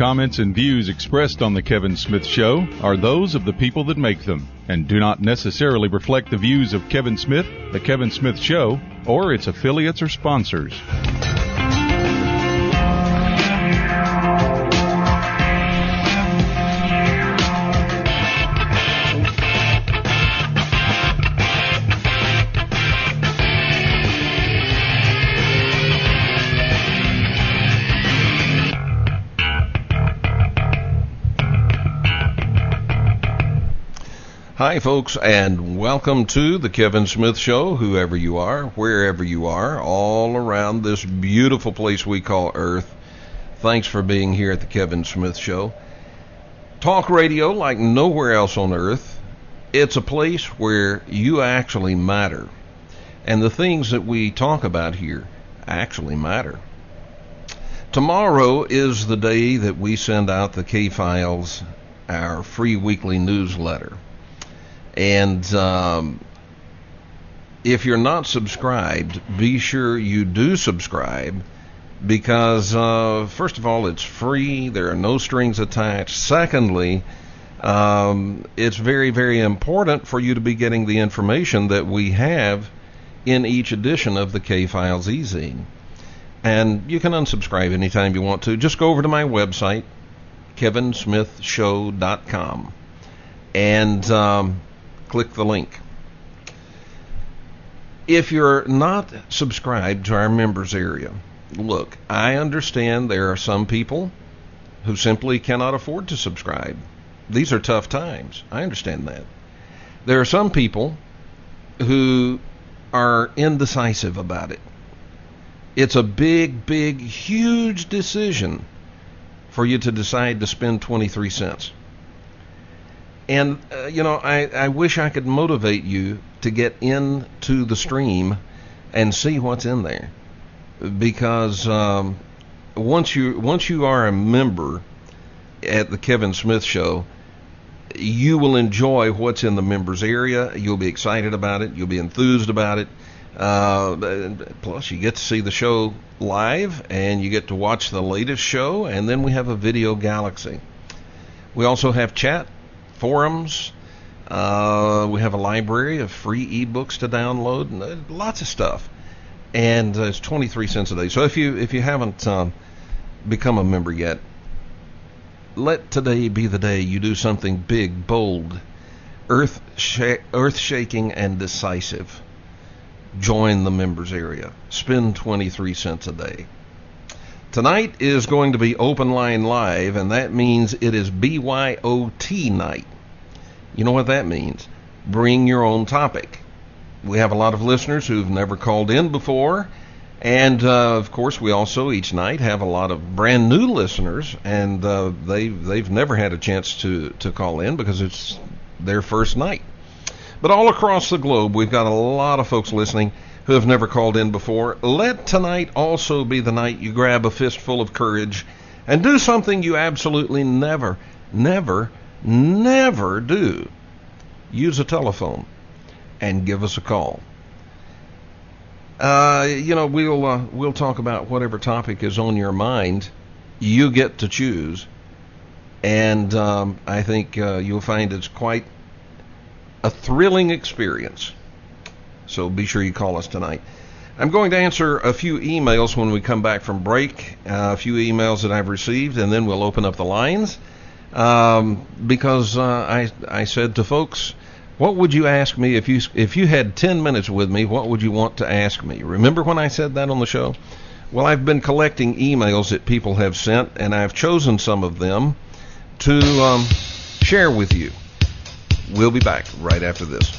comments, and views expressed on The Kevin Smith Show are those of the people that make them and do not necessarily reflect the views of Kevin Smith, The Kevin Smith Show, or its affiliates or sponsors. Hi, folks, and welcome to the Kevin Smith Show, whoever you are, wherever you are, all around this beautiful place we call Earth. Thanks for being here at the Kevin Smith Show. Talk radio like nowhere else on Earth. It's a place where you actually matter, and the things that we talk about here actually matter. Tomorrow is the day that we send out the K-Files, our free weekly newsletter. And if you're not subscribed, be sure you do subscribe because, first of all, it's free. There are no strings attached. Secondly, it's very, very important for you to be getting the information that we have in each edition of the K-Files e-zine. And you can unsubscribe anytime you want to. Just go over to my website, kevinsmithshow.com, and click the link. If you're not subscribed to our members area, look, I understand there are some people who simply cannot afford to subscribe. These are tough times. I understand that. There are some people who are indecisive about it. It's a big, big, huge decision for you to decide to spend 23 cents. And, I wish I could motivate you to get into the stream and see what's in there. Because once you are a member at the Kevin Smith Show, you will enjoy what's in the members area. You'll be excited about it. You'll be enthused about it. Plus, you get to see the show live, and you get to watch the latest show, and then we have a video galaxy. We also have chat, forums, we have a library of free ebooks to download, and lots of stuff, and it's 23 cents a day. So if you haven't become a member yet, let today be the day you do something big, bold, earth-shaking, and decisive. Join the members area. Spend 23 cents a day. Tonight is going to be Open Line Live, and that means it is BYOT night. You know what that means? Bring your own topic. We have a lot of listeners who've never called in before, and of course we also each night have a lot of brand new listeners, and they've never had a chance to call in because it's their first night. But all across the globe, we've got a lot of folks listening who have never called in before. Let tonight also be the night you grab a fistful of courage and do something you absolutely never do. Use a telephone and give us a call. We'll talk about whatever topic is on your mind. You get to choose, and I think you'll find it's quite a thrilling experience. So be sure you call us tonight. I'm going to answer a few emails when we come back from break, a few emails that I've received, and then we'll open up the lines. Because I said to folks, what would you ask me if you had 10 minutes with me? What would you want to ask me? Remember when I said that on the show? Well, I've been collecting emails that people have sent, and I've chosen some of them to share with you. We'll be back right after this.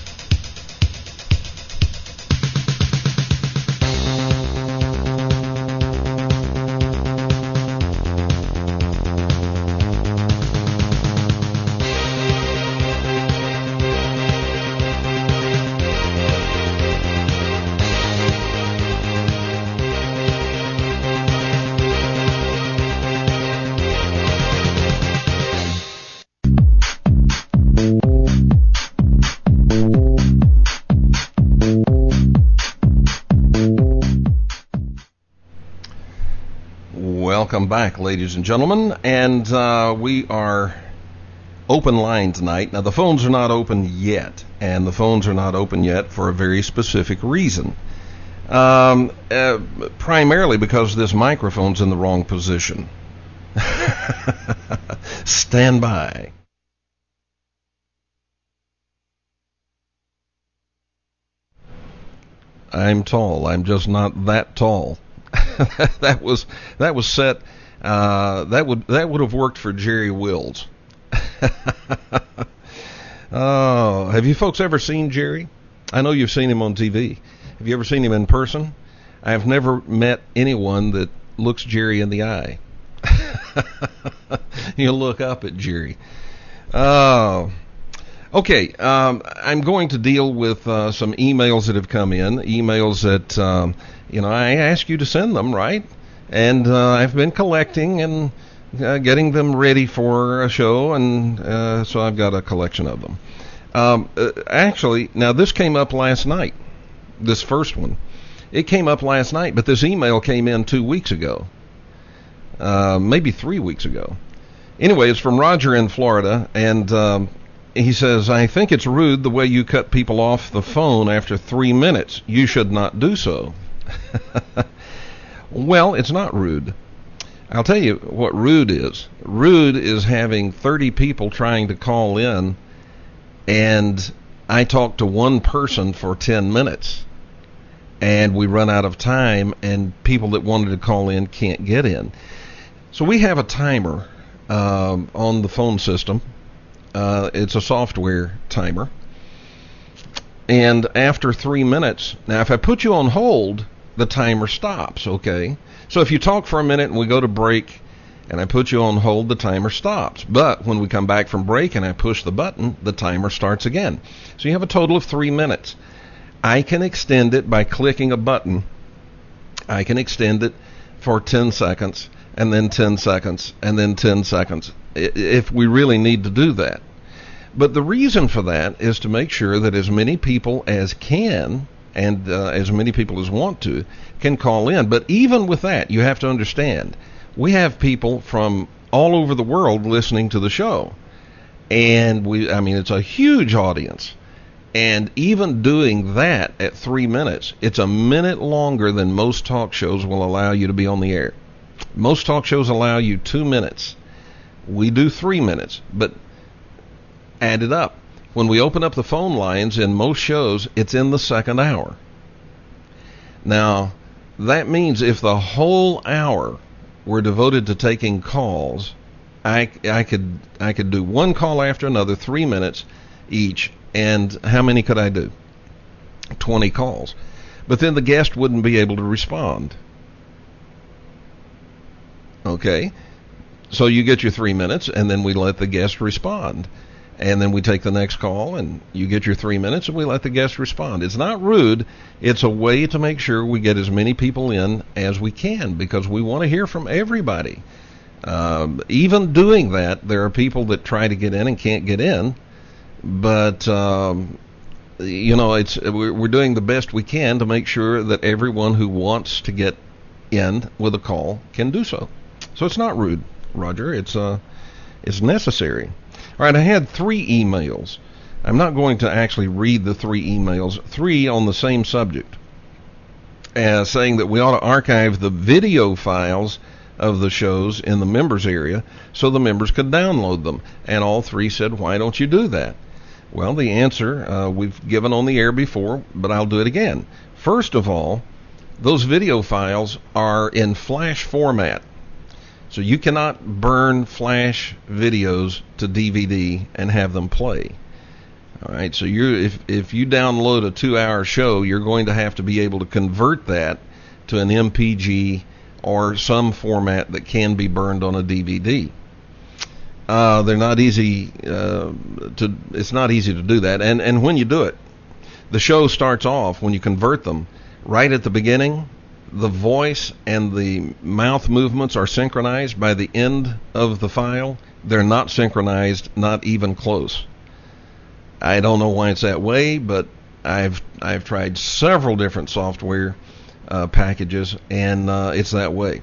welcome back, ladies and gentlemen. And we are open line tonight. Now, the phones are not open yet, and the phones are not open yet for a very specific reason. Primarily because this microphone's in the wrong position. Stand by. I'm tall. I'm just not that tall. that was set. That would have worked for Jerry Wills. Oh, have you folks ever seen Jerry? I know you've seen him on TV. Have you ever seen him in person? I've never met anyone that looks Jerry in the eye. You look up at Jerry. Oh. Okay, I'm going to deal with some emails that have come in, emails that, I ask you to send them, right? And I've been collecting and getting them ready for a show, and so I've got a collection of them. Actually, now this came up last night, this first one. It came up last night, but this email came in 2 weeks ago, maybe 3 weeks ago. Anyway, it's from Roger in Florida, and he says, I think it's rude the way you cut people off the phone after 3 minutes. You should not do so. Well, it's not rude. I'll tell you what rude is. Rude is having 30 people trying to call in, and I talk to one person for 10 minutes, and we run out of time, and people that wanted to call in can't get in. So we have a timer on the phone system. It's a software timer. And after 3 minutes, now if I put you on hold, the timer stops, okay? So if you talk for a minute and we go to break and I put you on hold, the timer stops. But when we come back from break and I push the button, the timer starts again. So you have a total of 3 minutes. I can extend it by clicking a button. I can extend it for 10 seconds and then 10 seconds and then 10 seconds if we really need to do that. But the reason for that is to make sure that as many people as can and as many people as want to can call in. But even with that, you have to understand, we have people from all over the world listening to the show. And it's a huge audience. And even doing that at 3 minutes, it's a minute longer than most talk shows will allow you to be on the air. Most talk shows allow you 2 minutes. We do 3 minutes, but add it up. When we open up the phone lines in most shows, it's in the second hour. Now, that means if the whole hour were devoted to taking calls, I could do one call after another, 3 minutes each, and how many could I do? 20 calls. But then the guest wouldn't be able to respond. Okay? So you get your 3 minutes, and then we let the guest respond. And then we take the next call, and you get your 3 minutes, and we let the guest respond. It's not rude. It's a way to make sure we get as many people in as we can, because we want to hear from everybody. Even doing that, there are people that try to get in and can't get in. But, we're doing the best we can to make sure that everyone who wants to get in with a call can do so. So it's not rude, Roger. It's necessary. All right, I had 3 emails. I'm not going to actually read the 3 emails, 3 on the same subject, saying that we ought to archive the video files of the shows in the members area so the members could download them. And all 3 said, why don't you do that? Well, the answer we've given on the air before, but I'll do it again. First of all, those video files are in Flash format. So you cannot burn Flash videos to DVD and have them play. All right, so if you download a 2-hour show, you're going to have to be able to convert that to an MPG or some format that can be burned on a DVD. They're not easy it's not easy to do that. And when you do it, the show starts off, when you convert them, right at the beginning, the voice and the mouth movements are synchronized. By the end of the file, they're not synchronized, not even close. I don't know why it's that way, but I've tried several different software packages, and it's that way.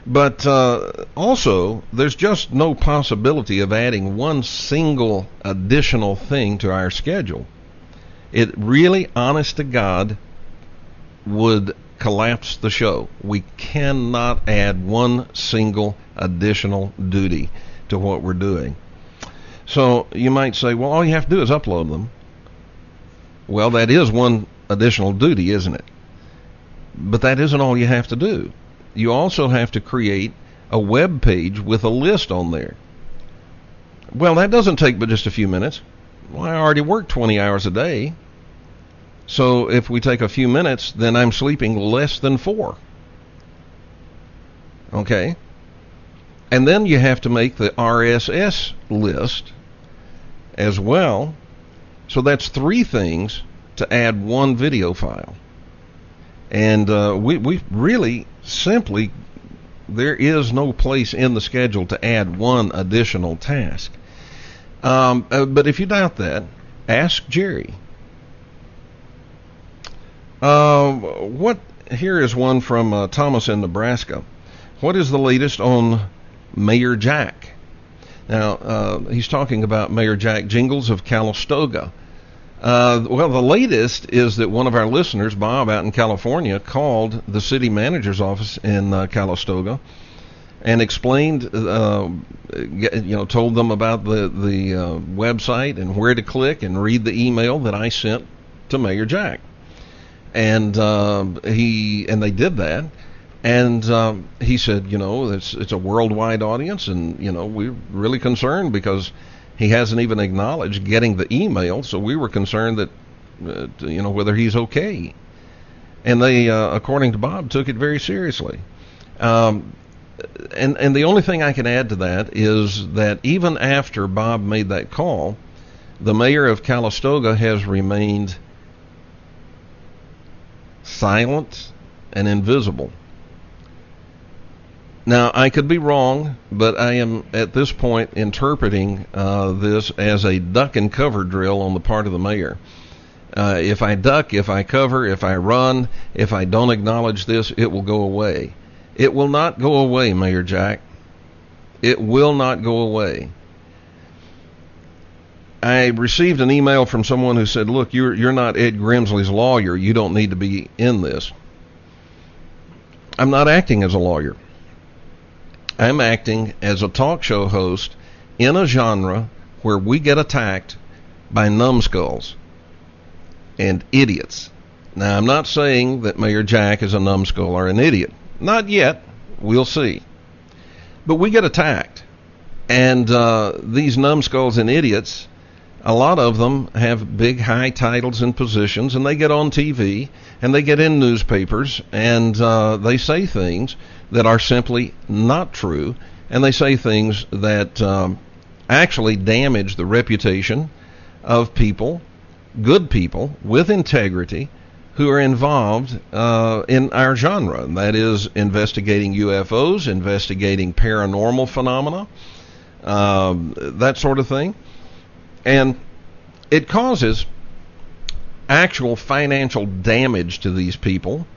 But also, there's just no possibility of adding one single additional thing to our schedule. It really, honest to God, would collapse the show. We cannot add one single additional duty to what we're doing. So you might say, well, all you have to do is upload them. Well, that is one additional duty, isn't it? But that isn't all you have to do. You also have to create a web page with a list on there. Well, that doesn't take but just a few minutes. Well, I already work 20 hours a day. So if we take a few minutes, then I'm sleeping less than 4. Okay? And then you have to make the RSS list as well. So that's 3 things to add one video file. And we really simply, there is no place in the schedule to add one additional task. But if you doubt that, ask Jerry. Here is one from Thomas in Nebraska. What is the latest on Mayor Jack? Now, he's talking about Mayor Jack Jingles of Calistoga. Well, the latest is that one of our listeners, Bob, out in California, called the city manager's office in Calistoga and explained, told them about the website and where to click and read the email that I sent to Mayor Jack. And they did that. And he said, it's a worldwide audience, and we're really concerned because he hasn't even acknowledged getting the email, so we were concerned that, whether he's okay. And they, according to Bob, took it very seriously. And the only thing I can add to that is that even after Bob made that call, the mayor of Calistoga has remained silent and invisible. Now, I could be wrong, but I am at this point interpreting this as a duck and cover drill on the part of the mayor. If I duck, if I cover, if I run, if I don't acknowledge this, it will go away. It will not go away, Mayor Jack. It will not go away. I received an email from someone who said, look, you're not Ed Grimsley's lawyer. You don't need to be in this. I'm not acting as a lawyer. I'm acting as a talk show host in a genre where we get attacked by numbskulls and idiots. Now, I'm not saying that Mayor Jack is a numbskull or an idiot. Not yet. We'll see. But we get attacked. And these numbskulls and idiots, a lot of them have big high titles and positions, and they get on TV and they get in newspapers and they say things that are simply not true, and they say things that actually damage the reputation of people, good people with integrity, who are involved in our genre, and that is investigating UFOs, investigating paranormal phenomena, that sort of thing. And it causes actual financial damage to these people.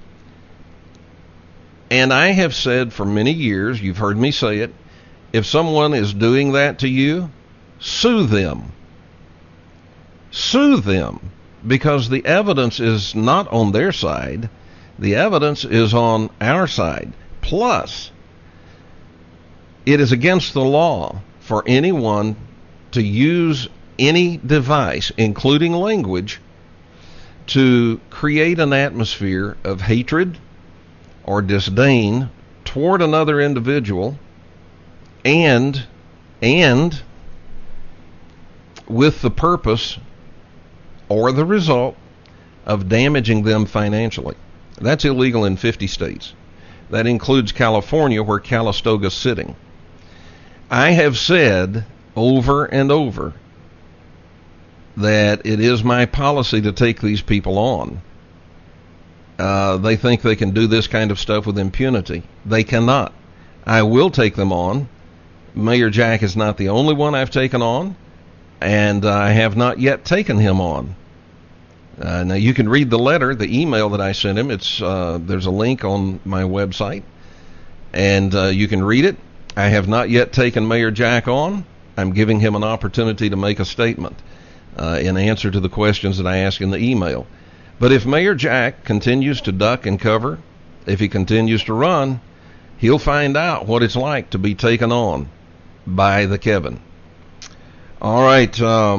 And I have said for many years, you've heard me say it, if someone is doing that to you, sue them. Sue them, because the evidence is not on their side. The evidence is on our side. Plus, it is against the law for anyone to use any device, including language, to create an atmosphere of hatred or disdain toward another individual, and with the purpose or the result of damaging them financially. That's illegal in 50 states. That includes California, where Calistoga's sitting. I have said over and over that it is my policy to take these people on. They think they can do this kind of stuff with impunity. They cannot. I will take them on. Mayor Jack is not the only one I've taken on, and I have not yet taken him on. Now you can read the letter, the email that I sent him. It's there's a link on my website, And you can read it. I have not yet taken Mayor Jack on. I'm giving him an opportunity to make a statement in answer to the questions that I ask in the email. But if Mayor Jack continues to duck and cover, if he continues to run, he'll find out what it's like to be taken on by the Kevin. All right.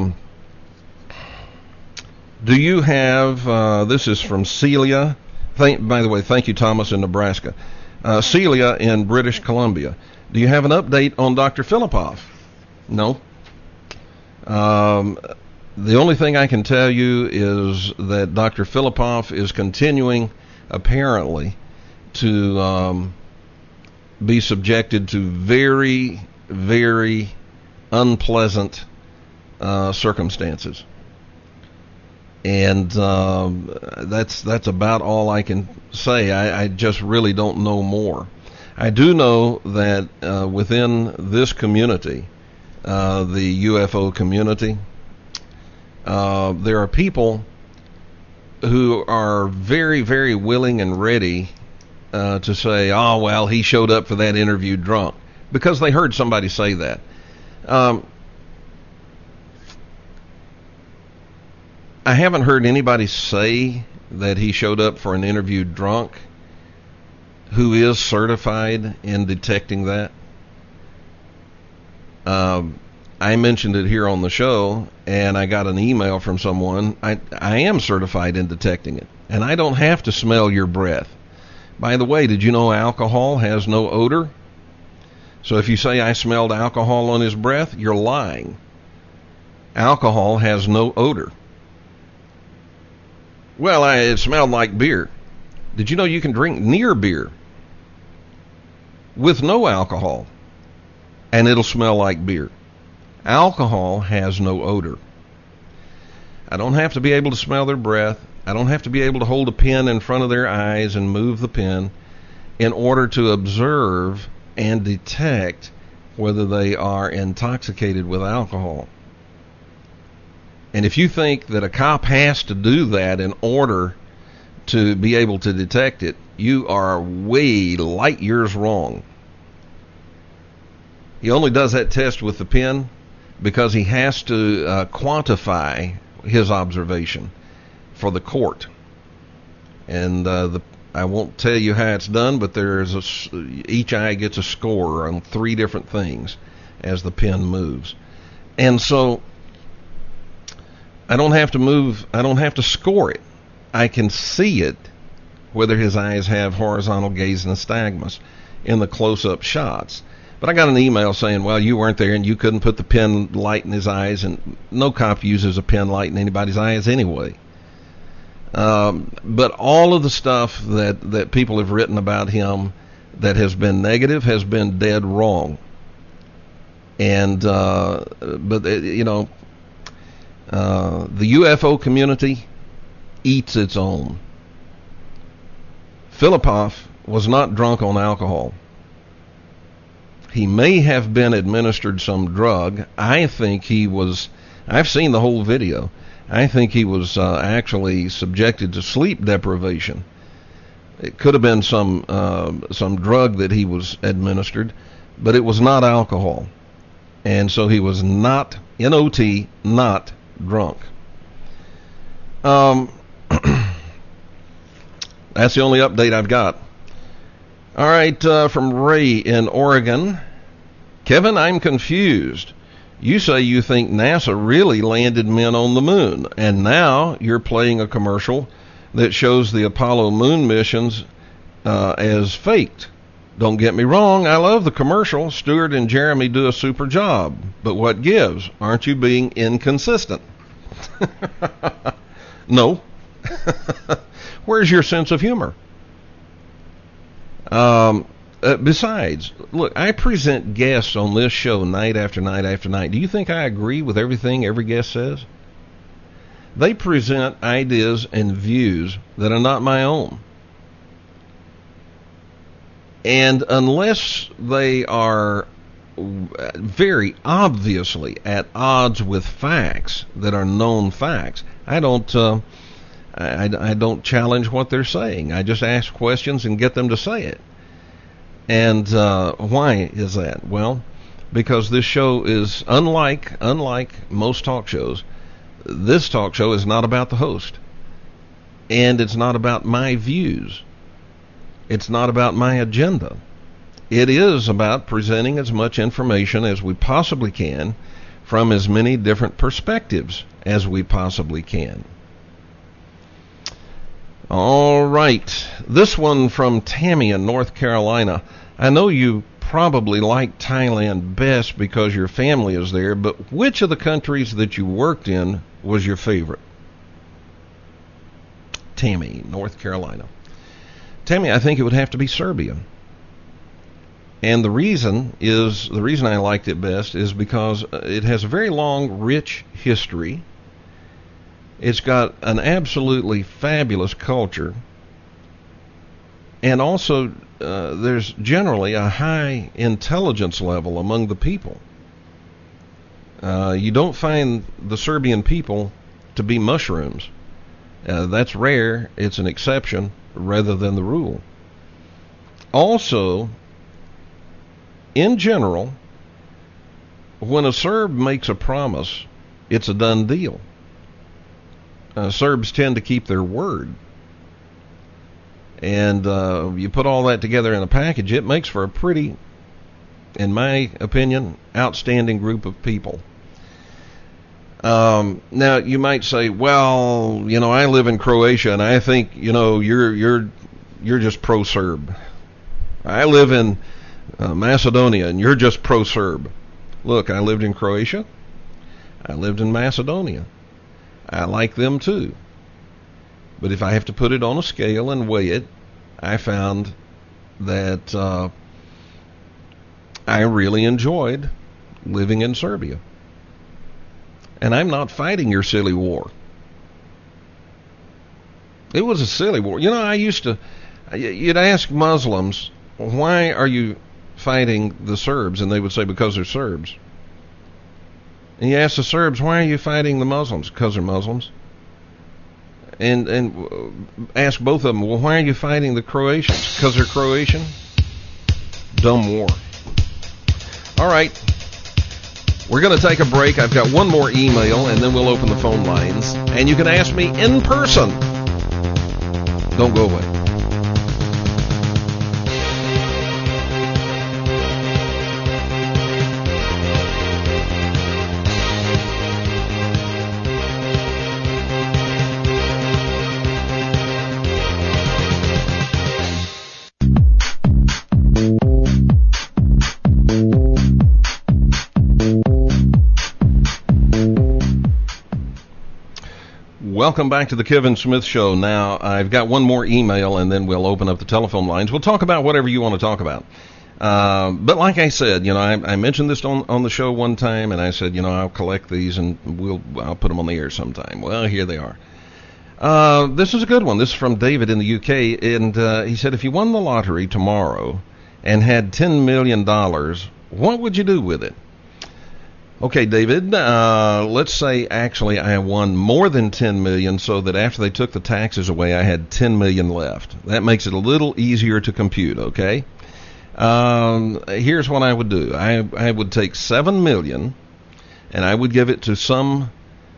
Do you have, this is from Celia. By the way, thank you, Thomas, in Nebraska. Celia in British Columbia. Do you have an update on Dr. Filipoff? No. The only thing I can tell you is that Dr. Filipoff is continuing, apparently, to be subjected to very, very unpleasant circumstances. And that's about all I can say. I just really don't know more. I do know that within this community, the UFO community, there are people who are very, very willing and ready to say, oh, well, he showed up for that interview drunk, because they heard somebody say that. I haven't heard anybody say that he showed up for an interview drunk who is certified in detecting that. I mentioned it here on the show, and I got an email from someone. I am certified in detecting it, and I don't have to smell your breath. By the way, did you know alcohol has no odor? So if you say I smelled alcohol on his breath, you're lying. Alcohol has no odor. Well, it smelled like beer. Did you know you can drink near beer with no alcohol, and it'll smell like beer? Alcohol has no odor. I don't have to be able to smell their breath. I don't have to be able to hold a pen in front of their eyes and move the pen in order to observe and detect whether they are intoxicated with alcohol. And if you think that a cop has to do that in order to be able to detect it, you are way light years wrong. He only does that test with the pen because he has to quantify his observation for the court. And I won't tell you how it's done, but each eye gets a score on 3 different things as the pen moves. And so I don't have to score it. I can see it, whether his eyes have horizontal gaze nystagmus in the close-up shots. But I got an email saying, well, you weren't there and you couldn't put the pen light in his eyes, and no cop uses a pen light in anybody's eyes anyway. But all of the stuff that people have written about him that has been negative has been dead wrong. And but you know, the UFO community eats its own. Filipoff was not drunk on alcohol. He may have been administered some drug. I think he was. I've seen the whole video. I think he was actually subjected to sleep deprivation. It could have been some drug that he was administered, but it was not alcohol. And so he was not, N-O-T, not drunk. That's the only update I've got. All right, from Ray in Oregon. Kevin, I'm confused. You say you think NASA really landed men on the moon, and now you're playing a commercial that shows the Apollo moon missions as faked. Don't get me wrong, I love the commercial. Stewart and Jeremy do a super job. But what gives? Aren't you being inconsistent? No. Where's your sense of humor? Besides, look, I present guests on this show night after night after night. Do you think I agree with everything every guest says? They present ideas and views that are not my own. And unless they are very obviously at odds with facts that are known facts, I don't challenge what they're saying. I just ask questions and get them to say it. And why is that? Well, because this show is unlike most talk shows. This talk show is not about the host, and it's not about my views. It's not about my agenda. It is about presenting as much information as we possibly can from as many different perspectives as we possibly can. All right. This one from Tammy in North Carolina. I know you probably like Thailand best because your family is there, but which of the countries that you worked in was your favorite? Tammy, North Carolina. Tammy, I think it would have to be Serbia. And the reason I liked it best is because it has a very long, rich history. It's got an absolutely fabulous culture. And also, there's generally a high intelligence level among the people. You don't find the Serbian people to be mushrooms. That's rare. It's an exception rather than the rule. Also, in general, when a Serb makes a promise, it's a done deal. Serbs tend to keep their word. And you put all that together in a package, it makes for a pretty, in my opinion, outstanding group of people. Now, you might say, well, I live in Croatia, and I think, you're just pro-Serb. I live in Macedonia, and you're just pro-Serb. Look, I lived in Croatia. I lived in Macedonia. I like them too. But if I have to put it on a scale and weigh it, I found that I really enjoyed living in Serbia. And I'm not fighting your silly war. It was a silly war. You'd ask Muslims, why are you fighting the Serbs? And they would say, because they're Serbs. And you ask the Serbs, why are you fighting the Muslims? Because they're Muslims. And ask both of them, well, why are you fighting the Croatians? Because they're Croatian? Dumb war. All right. We're going to take a break. I've got one more email, and then we'll open the phone lines. And you can ask me in person. Don't go away. Welcome back to the Kevin Smith Show. Now, I've got one more email, and then we'll open up the telephone lines. We'll talk about whatever you want to talk about. But like I said, I mentioned this on the show one time, and I said, I'll collect these, and I'll put them on the air sometime. Well, here they are. This is a good one. This is from David in the UK, and he said, if you won the lottery tomorrow and had $10 million, what would you do with it? Okay, David, let's say actually I won more than $10 million so that after they took the taxes away, I had $10 million left. That makes it a little easier to compute, okay? Here's what I would do. I would take $7 million and I would give it to some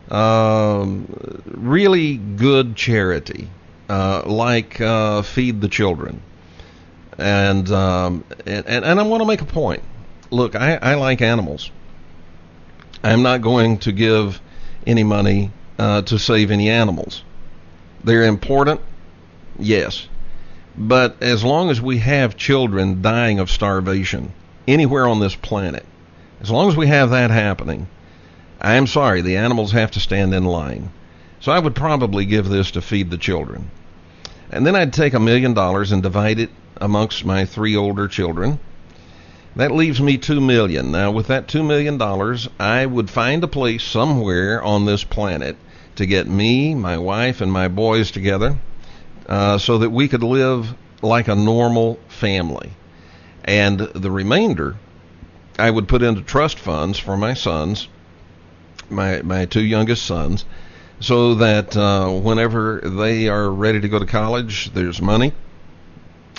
really good charity, like Feed the Children. And I want to make a point. Look, I like animals. I'm not going to give any money to save any animals. They're important, yes. But as long as we have children dying of starvation anywhere on this planet, as long as we have that happening, I'm sorry, the animals have to stand in line. So I would probably give this to Feed the Children. And then I'd take $1 million and divide it amongst my 3 older children. That leaves me $2 million. Now, with that $2 million, I would find a place somewhere on this planet to get me, my wife, and my boys together so that we could live like a normal family. And the remainder, I would put into trust funds for my sons, my 2 youngest sons, so that whenever they are ready to go to college, there's money.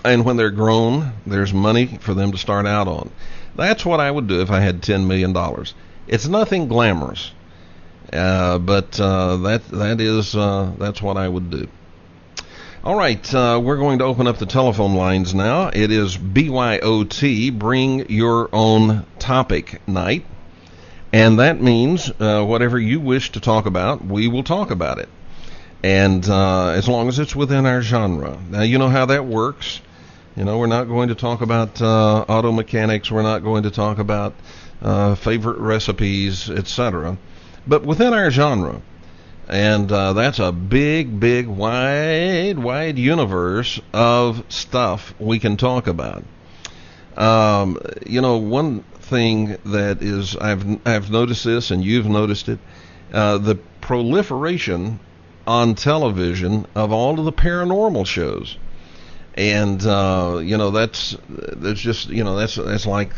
And when they're grown, there's money for them to start out on. That's what I would do if I had $10 million. It's nothing glamorous, but that's what I would do. All right, we're going to open up the telephone lines now. It is BYOT, Bring Your Own Topic night. And that means whatever you wish to talk about, we will talk about it. And as long as it's within our genre. Now, you know how that works. You know, we're not going to talk about auto mechanics. We're not going to talk about favorite recipes, etc. But within our genre. And that's a big, big, wide universe of stuff we can talk about. You know, one thing that is, I've noticed this, and you've noticed it, the proliferation on television of all of the paranormal shows. And you know, that's just, you know, that's like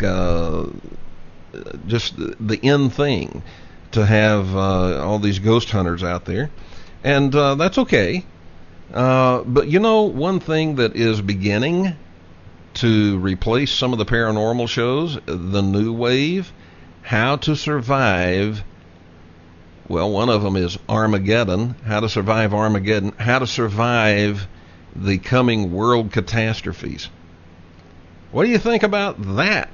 just the in thing to have all these ghost hunters out there, and that's okay. But you know, one thing that is beginning to replace some of the paranormal shows, the new wave, How to Survive. Well, one of them is Armageddon, How to Survive Armageddon, How to Survive the Coming World Catastrophes. What do you think about that?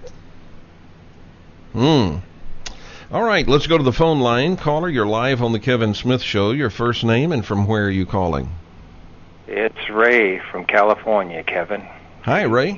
All right, let's go to the phone line. Caller, you're live on the Kevin Smith Show. Your first name and from where are you calling? It's Ray from California, Kevin. Hi, Ray.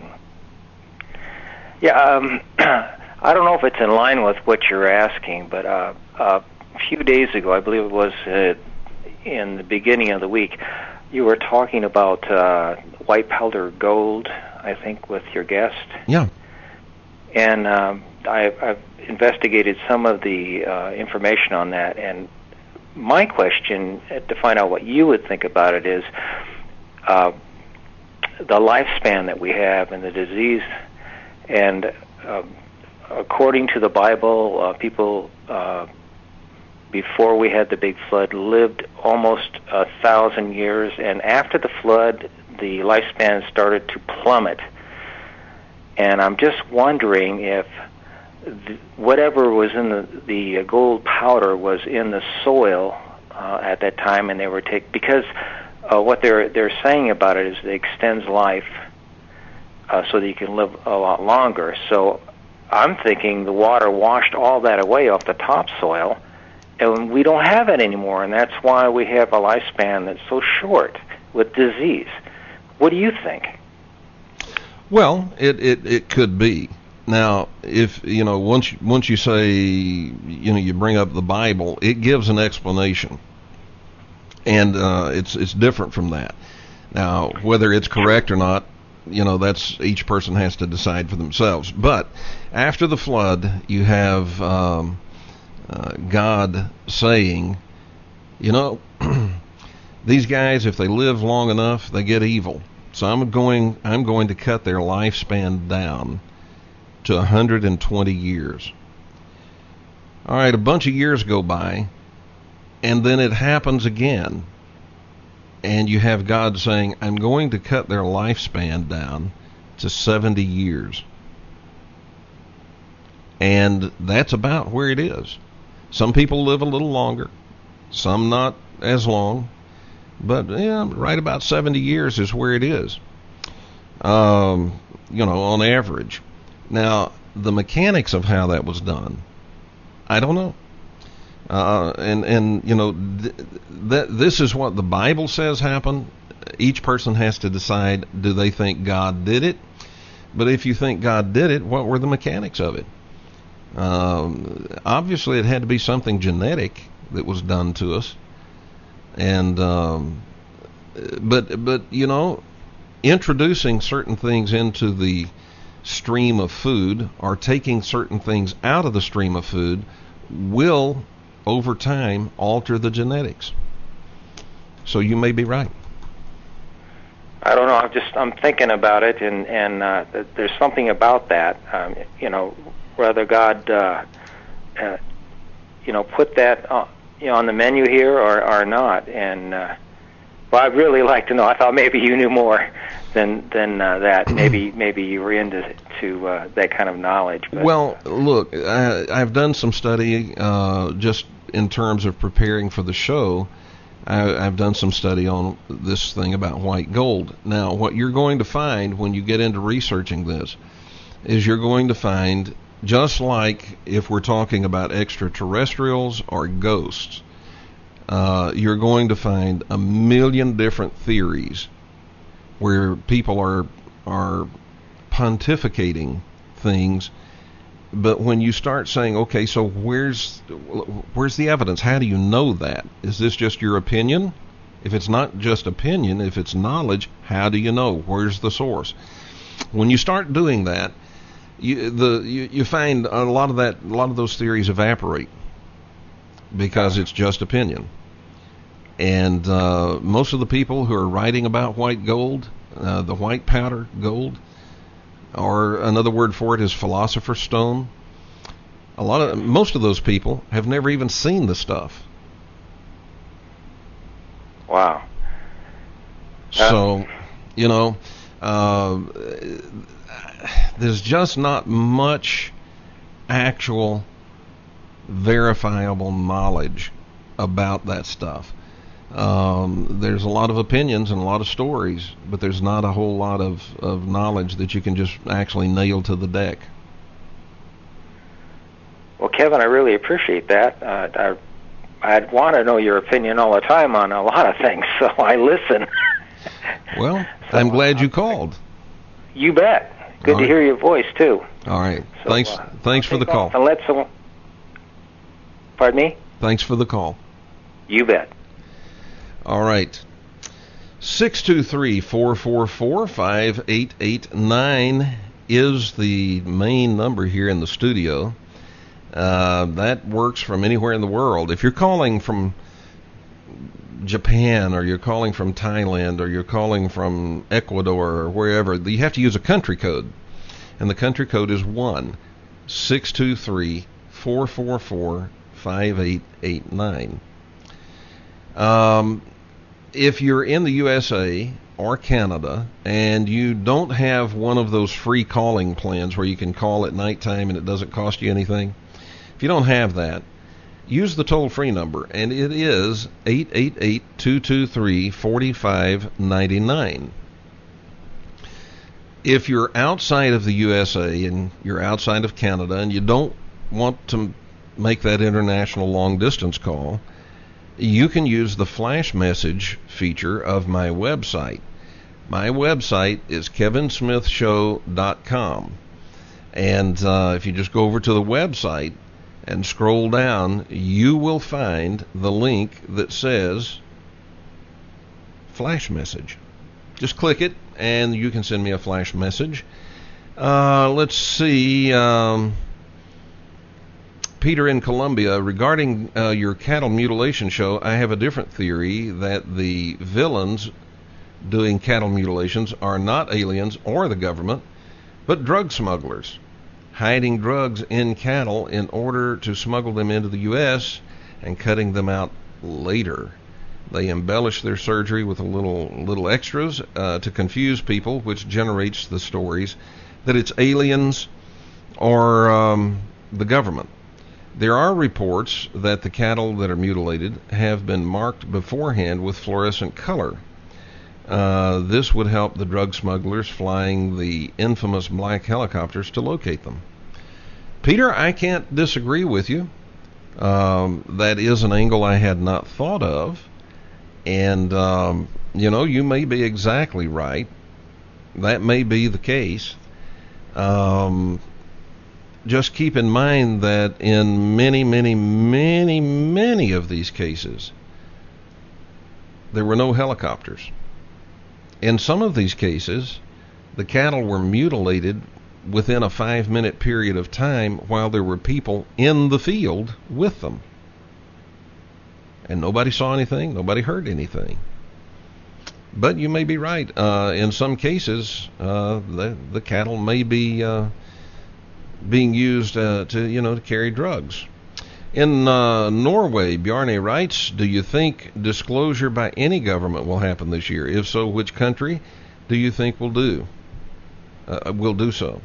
Yeah, I don't know if it's in line with what you're asking, but a few days ago, I believe it was in the beginning of the week, you were talking about white powder gold, I think, with your guest. Yeah. And I've investigated some of the information on that, and my question to find out what you would think about it is the lifespan that we have and the disease. And according to the Bible, people before we had the big flood lived almost 1,000 years, and after the flood, the lifespan started to plummet. And I'm just wondering if whatever was in the gold powder was in the soil at that time, and they were because what they're saying about it is it extends life so that you can live a lot longer. So I'm thinking the water washed all that away off the topsoil, and we don't have it anymore, and that's why we have a lifespan that's so short with disease. What do you think? Well, it could be. Now, if you know, once you say, you know, you bring up the Bible, it gives an explanation, and it's different from that. Now, whether it's correct or not, you know, that's each person has to decide for themselves. But after the flood, you have God saying, you know, these guys, if they live long enough, they get evil. So I'm going to cut their lifespan down to 120 years. All right, a bunch of years go by, and then it happens again. And you have God saying, I'm going to cut their lifespan down to 70 years. And that's about where it is. Some people live a little longer, some not as long. But yeah, right about 70 years is where it is, you know, on average. Now, the mechanics of how that was done, I don't know. And you know, this is what the Bible says happened. Each person has to decide, do they think God did it? But if you think God did it, what were the mechanics of it? Obviously, it had to be something genetic that was done to us. And but you know, introducing certain things into the stream of food or taking certain things out of the stream of food will over time alter the genetics. So you may be right. I don't know. I'm thinking about it, and there's something about that. You know, whether God you know, put that you know, on the menu here or not. And well, I'd really like to know. I thought maybe you knew more that. Maybe you were into that kind of knowledge. But. Well, look, I've done some study just in terms of preparing for the show. I've done some study on this thing about white gold. Now, what you're going to find when you get into researching this is you're going to find, just like if we're talking about extraterrestrials or ghosts, you're going to find a million different theories where people are pontificating things. But when you start saying, okay, so where's the evidence? How do you know that? Is this just your opinion? If it's not just opinion, if it's knowledge, how do you know? Where's the source? When you start doing that, you find a lot of those theories evaporate because it's just opinion. And most of the people who are writing about white gold, the white powder gold, or another word for it is philosopher's stone. Most of those people have never even seen the stuff. Wow. So, there's just not much actual verifiable knowledge about that stuff. There's a lot of opinions and a lot of stories, but there's not a whole lot of knowledge that you can just actually nail to the deck. Well, Kevin, I really appreciate that. I'd want to know your opinion all the time on a lot of things, so I listen. Well, so, I'm glad you called. You bet. Good to hear your voice, too. All right. So, thanks for the call. And let someone... Pardon me? Thanks for the call. You bet. All right. 623-444-5889 is the main number here in the studio. That works from anywhere in the world. If you're calling from Japan, or you're calling from Thailand, or you're calling from Ecuador, or wherever, you have to use a country code. And the country code is 1-623-444-5889. If you're in the USA or Canada and you don't have one of those free calling plans where you can call at nighttime and it doesn't cost you anything, if you don't have that, use the toll-free number, and it is 888-223-4599. If you're outside of the USA and you're outside of Canada and you don't want to make that international long-distance call, you can use the flash message feature of my website. My website is kevinsmithshow.com. And if you just go over to the website and scroll down, you will find the link that says flash message. Just click it, and you can send me a flash message. Let's see... Peter in Columbia, regarding your cattle mutilation show, I have a different theory that the villains doing cattle mutilations are not aliens or the government, but drug smugglers, hiding drugs in cattle in order to smuggle them into the U.S. and cutting them out later. They embellish their surgery with a little extras to confuse people, which generates the stories that it's aliens or the government. There are reports that the cattle that are mutilated have been marked beforehand with fluorescent color. This would help the drug smugglers flying the infamous black helicopters to locate them. Peter, I can't disagree with you. That is an angle I had not thought of. And, you may be exactly right. That may be the case. Just keep in mind that in many, many, many, many of these cases, there were no helicopters. In some of these cases, the cattle were mutilated within a 5-minute period of time while there were people in the field with them. And nobody saw anything, nobody heard anything. But you may be right. In some cases, the cattle may be... being used to carry drugs. In Norway, Bjarne writes, do you think disclosure by any government will happen this year? If so, which country? do you think will do so?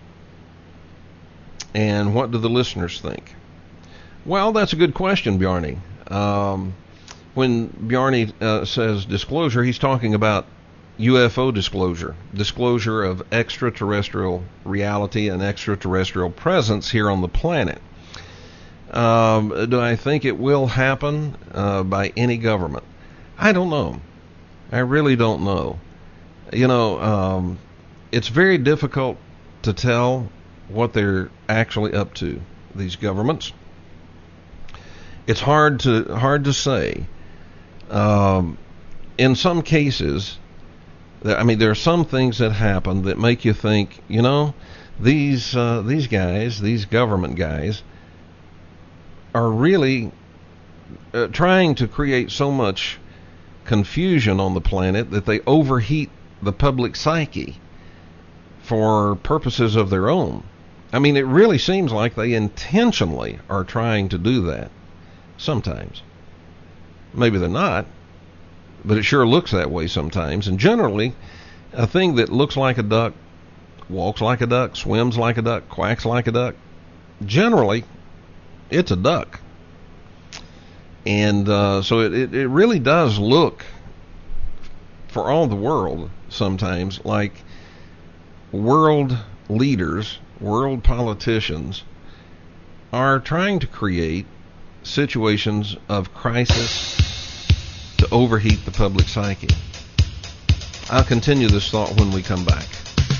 And what do the listeners think? Well, that's a good question, Bjarne. When Bjarne says disclosure, he's talking about UFO disclosure of extraterrestrial reality and extraterrestrial presence here on the planet. Do I think it will happen by any government? I don't know. I really don't know. It's very difficult to tell what they're actually up to, these governments. It's hard to say. In some cases, there are some things that happen that make you think, these guys, these government guys, are really trying to create so much confusion on the planet that they overheat the public psyche for purposes of their own. It really seems like they intentionally are trying to do that. Sometimes. Maybe they're not, but it sure looks that way sometimes. And generally, a thing that looks like a duck, walks like a duck, swims like a duck, quacks like a duck, generally, it's a duck. And so it really does look, for all the world, sometimes like world leaders, world politicians are trying to create situations of crisis to overheat the public psyche. I'll continue this thought when we come back.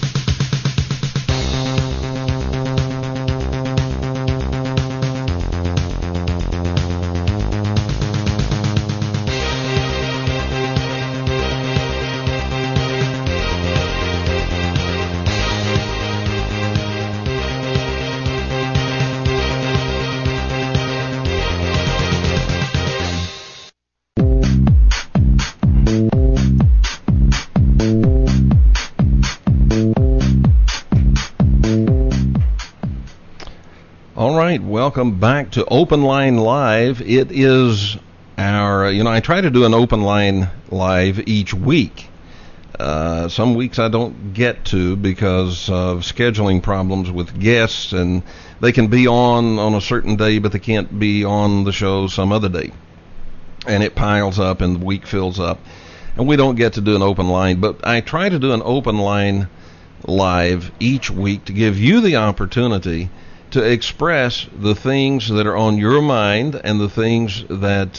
Welcome back to Open Line Live. It is our, I try to do an Open Line Live each week. Some weeks I don't get to because of scheduling problems with guests, and they can be on a certain day, but they can't be on the show some other day. And it piles up and the week fills up, and we don't get to do an open line. But I try to do an Open Line Live each week to give you the opportunity to express the things that are on your mind and the things that,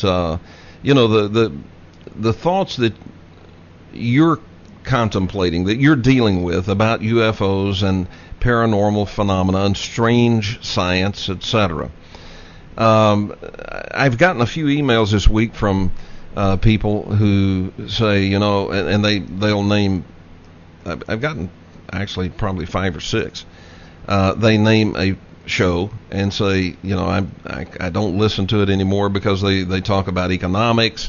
the thoughts that you're contemplating, that you're dealing with about UFOs and paranormal phenomena and strange science, etc. I've gotten a few emails this week from people who say, and they'll name, I've gotten actually probably 5 or 6. They name a show and say, I don't listen to it anymore because they talk about economics,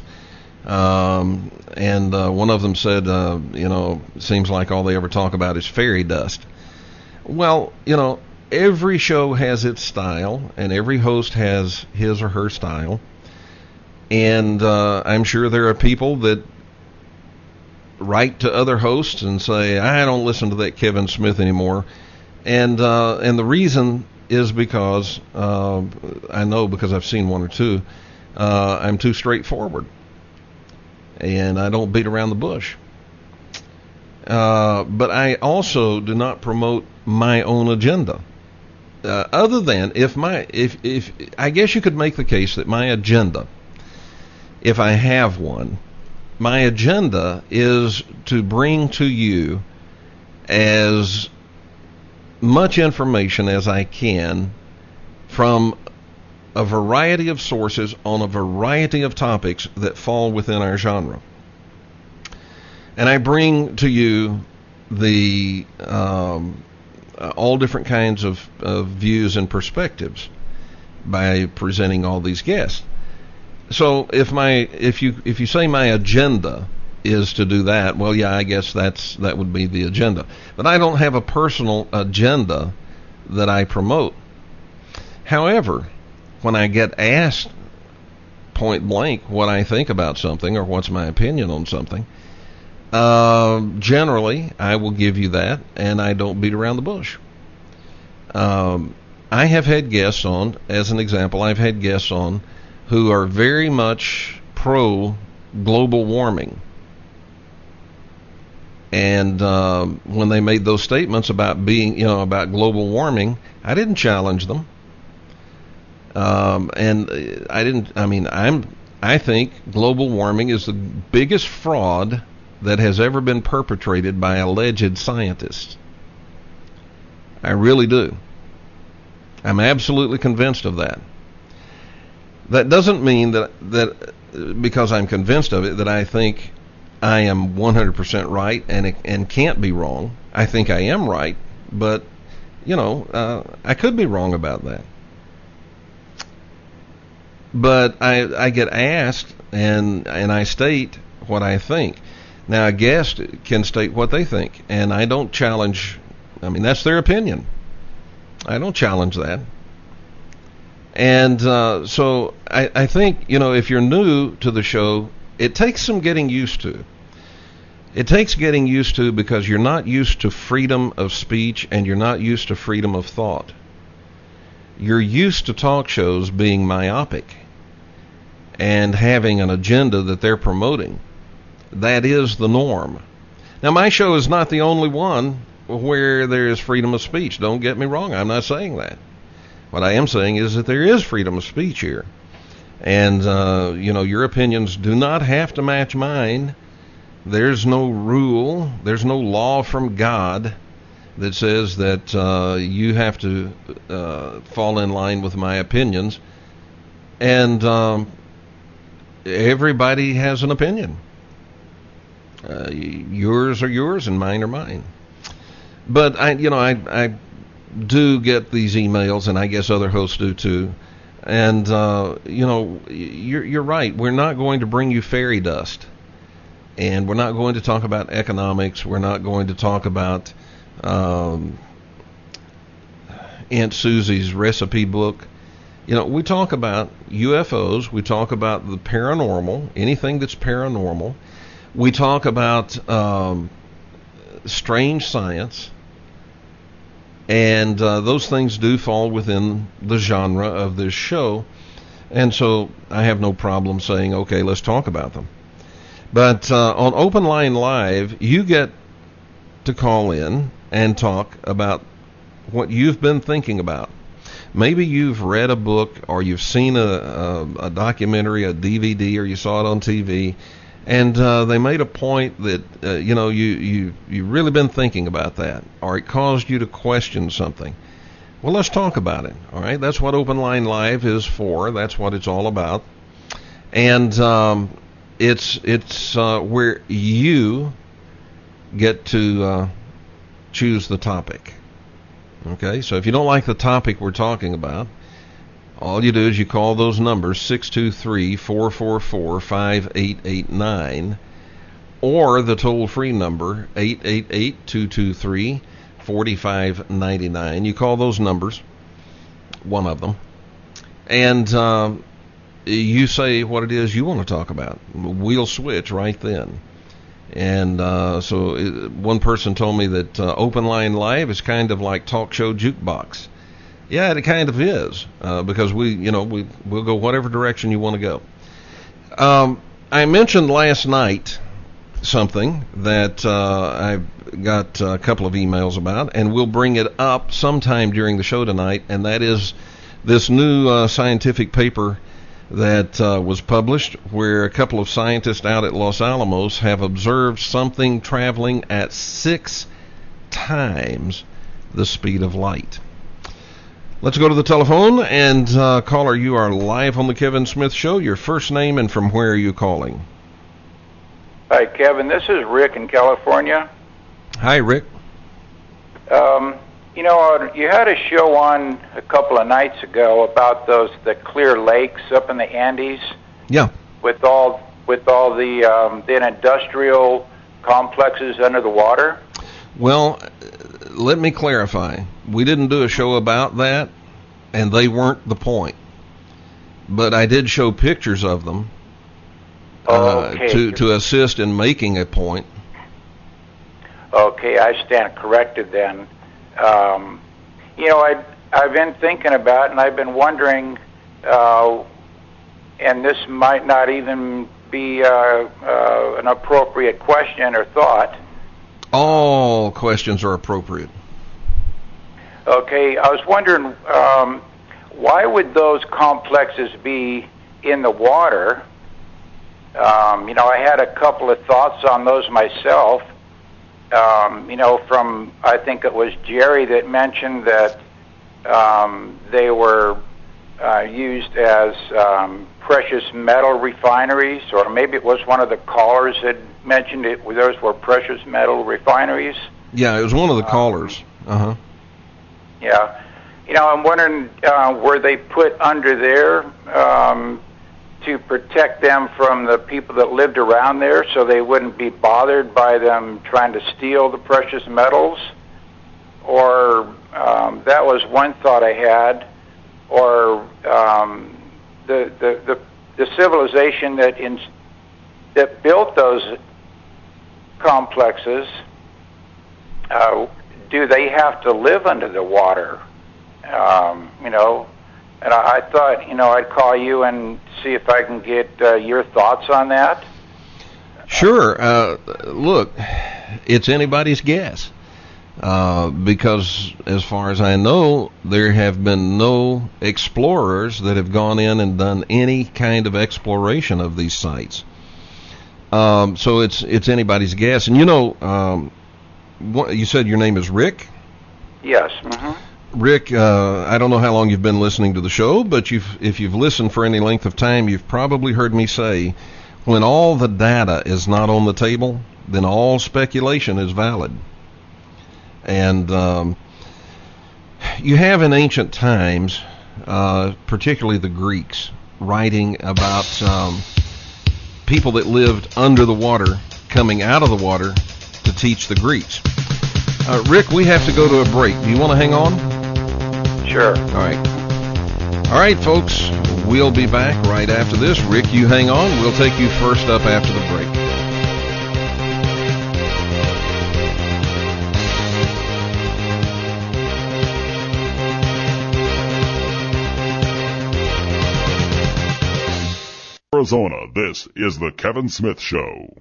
and one of them said, it seems like all they ever talk about is fairy dust. Well, every show has its style, and every host has his or her style, and I'm sure there are people that write to other hosts and say, I don't listen to that Kevin Smith anymore, and the reason is because I know, because I've seen one or two, I'm too straightforward and I don't beat around the bush. But I also do not promote my own agenda. Other than if I guess you could make the case that my agenda, if I have one, my agenda is to bring to you as much information as I can from a variety of sources on a variety of topics that fall within our genre. And I bring to you the all different kinds of views and perspectives by presenting all these guests. So if you say my agenda is to do that, well, yeah, I guess that would be the agenda. But I don't have a personal agenda that I promote. However, when I get asked point blank what I think about something or what's my opinion on something, Generally, I will give you that, and I don't beat around the bush. I have had guests on, as an example, I've had guests on who are very much pro global warming. And when they made those statements about about global warming, I didn't challenge them. I think global warming is the biggest fraud that has ever been perpetrated by alleged scientists. I really do. I'm absolutely convinced of that. That doesn't mean that because I'm convinced of it that I think I am 100% right and can't be wrong. I think I am right, but I could be wrong about that. But I get asked and I state what I think. Now a guest can state what they think, and I don't challenge. I mean, that's their opinion. I don't challenge that. And so I think, if you're new to the show, it takes some getting used to. It takes getting used to because you're not used to freedom of speech and you're not used to freedom of thought. You're used to talk shows being myopic and having an agenda that they're promoting. That is the norm. Now, my show is not the only one where there is freedom of speech. Don't get me wrong. I'm not saying that. What I am saying is that there is freedom of speech here. And, your opinions do not have to match mine. There's no rule. There's no law from God that says that you have to fall in line with my opinions. And everybody has an opinion. Yours are yours and mine are mine. But I do get these emails, and I guess other hosts do too. And you're right. We're not going to bring you fairy dust, and we're not going to talk about economics. We're not going to talk about Aunt Susie's recipe book. We talk about UFOs. We talk about the paranormal, anything that's paranormal. We talk about strange science, and those things do fall within the genre of this show, and so I have no problem saying, okay, let's talk about them. But on Open Line Live, you get to call in and talk about what you've been thinking about. Maybe you've read a book, or you've seen a documentary, a DVD, or you saw it on TV, and they made a point that you've really been thinking about that, or it caused you to question something. Well, let's talk about it. All right, that's what Open Line Live is for. That's what it's all about, and it's where you get to choose the topic. Okay, so if you don't like the topic we're talking about, all you do is you call those numbers, 623-444-5889, or the toll-free number, 888-223-4599. You call those numbers, one of them, and you say what it is you want to talk about. We'll switch right then. And so one person told me that Open Line Live is kind of like talk show jukebox. Yeah, it kind of is, because we'll go whatever direction you want to go. I mentioned last night something that I've got a couple of emails about, and we'll bring it up sometime during the show tonight, and that is this new scientific paper that was published, where a couple of scientists out at Los Alamos have observed something traveling at 6 times the speed of light. Let's go to the telephone, and caller, you are live on the Kevin Smith Show. Your first name and from where are you calling? Hi, Kevin. This is Rick in California. Hi, Rick. You had a show on a couple of nights ago about the clear lakes up in the Andes. Yeah. With all the industrial complexes under the water. Well, let me clarify. We didn't do a show about that, and they weren't the point. But I did show pictures of them Okay. to assist in making a point. Okay, I stand corrected then. I've been thinking about it, and I've been wondering, and this might not even be an appropriate question or thought. All questions are appropriate. Okay, I was wondering, why would those complexes be in the water? I had a couple of thoughts on those myself. From, I think it was Jerry that mentioned that they were used as precious metal refineries, or maybe it was one of the callers that mentioned it. Those were precious metal refineries. Yeah, it was one of the callers. Yeah. I'm wondering, were they put under there to protect them from the people that lived around there so they wouldn't be bothered by them trying to steal the precious metals? Or that was one thought I had. Or the civilization that built those complexes, do they have to live under the water? And I thought, I'd call you and see if I can get your thoughts on that. Sure. Look, it's anybody's guess. Because as far as I know, there have been no explorers that have gone in and done any kind of exploration of these sites. So it's anybody's guess. And you said your name is Rick? Yes. Mm-hmm. Rick, I don't know how long you've been listening to the show, but if you've listened for any length of time, you've probably heard me say, when all the data is not on the table, then all speculation is valid. And you have in ancient times, particularly the Greeks, writing about people that lived under the water coming out of the water to teach the Greeks. Rick, we have to go to a break. Do you want to hang on? Sure. All right, folks, we'll be back right after this. Rick, you hang on. We'll take you first up after the break. Arizona, this is the Kevin Smith Show.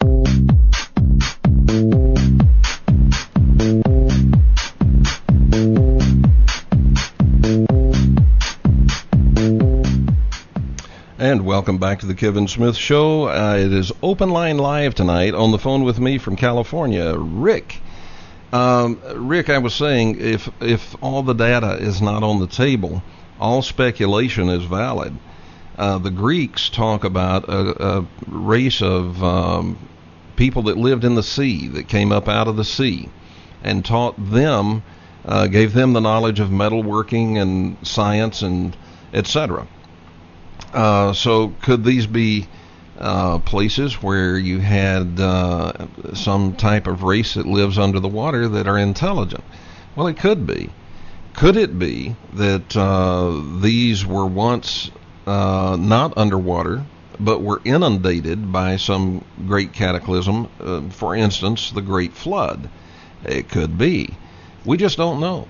And welcome back to the Kevin Smith Show. It is Open Line Live tonight. On the phone with me from California, Rick. Rick, I was saying, if all the data is not on the table, all speculation is valid. The Greeks talk about a race of people that lived in the sea, that came up out of the sea, and taught them, gave them the knowledge of metalworking and science and etc. So could these be places where you had some type of race that lives under the water that are intelligent? Well, it could be. Could it be that these were once not underwater, but were inundated by some great cataclysm, for instance, the Great Flood? It could be. We just don't know.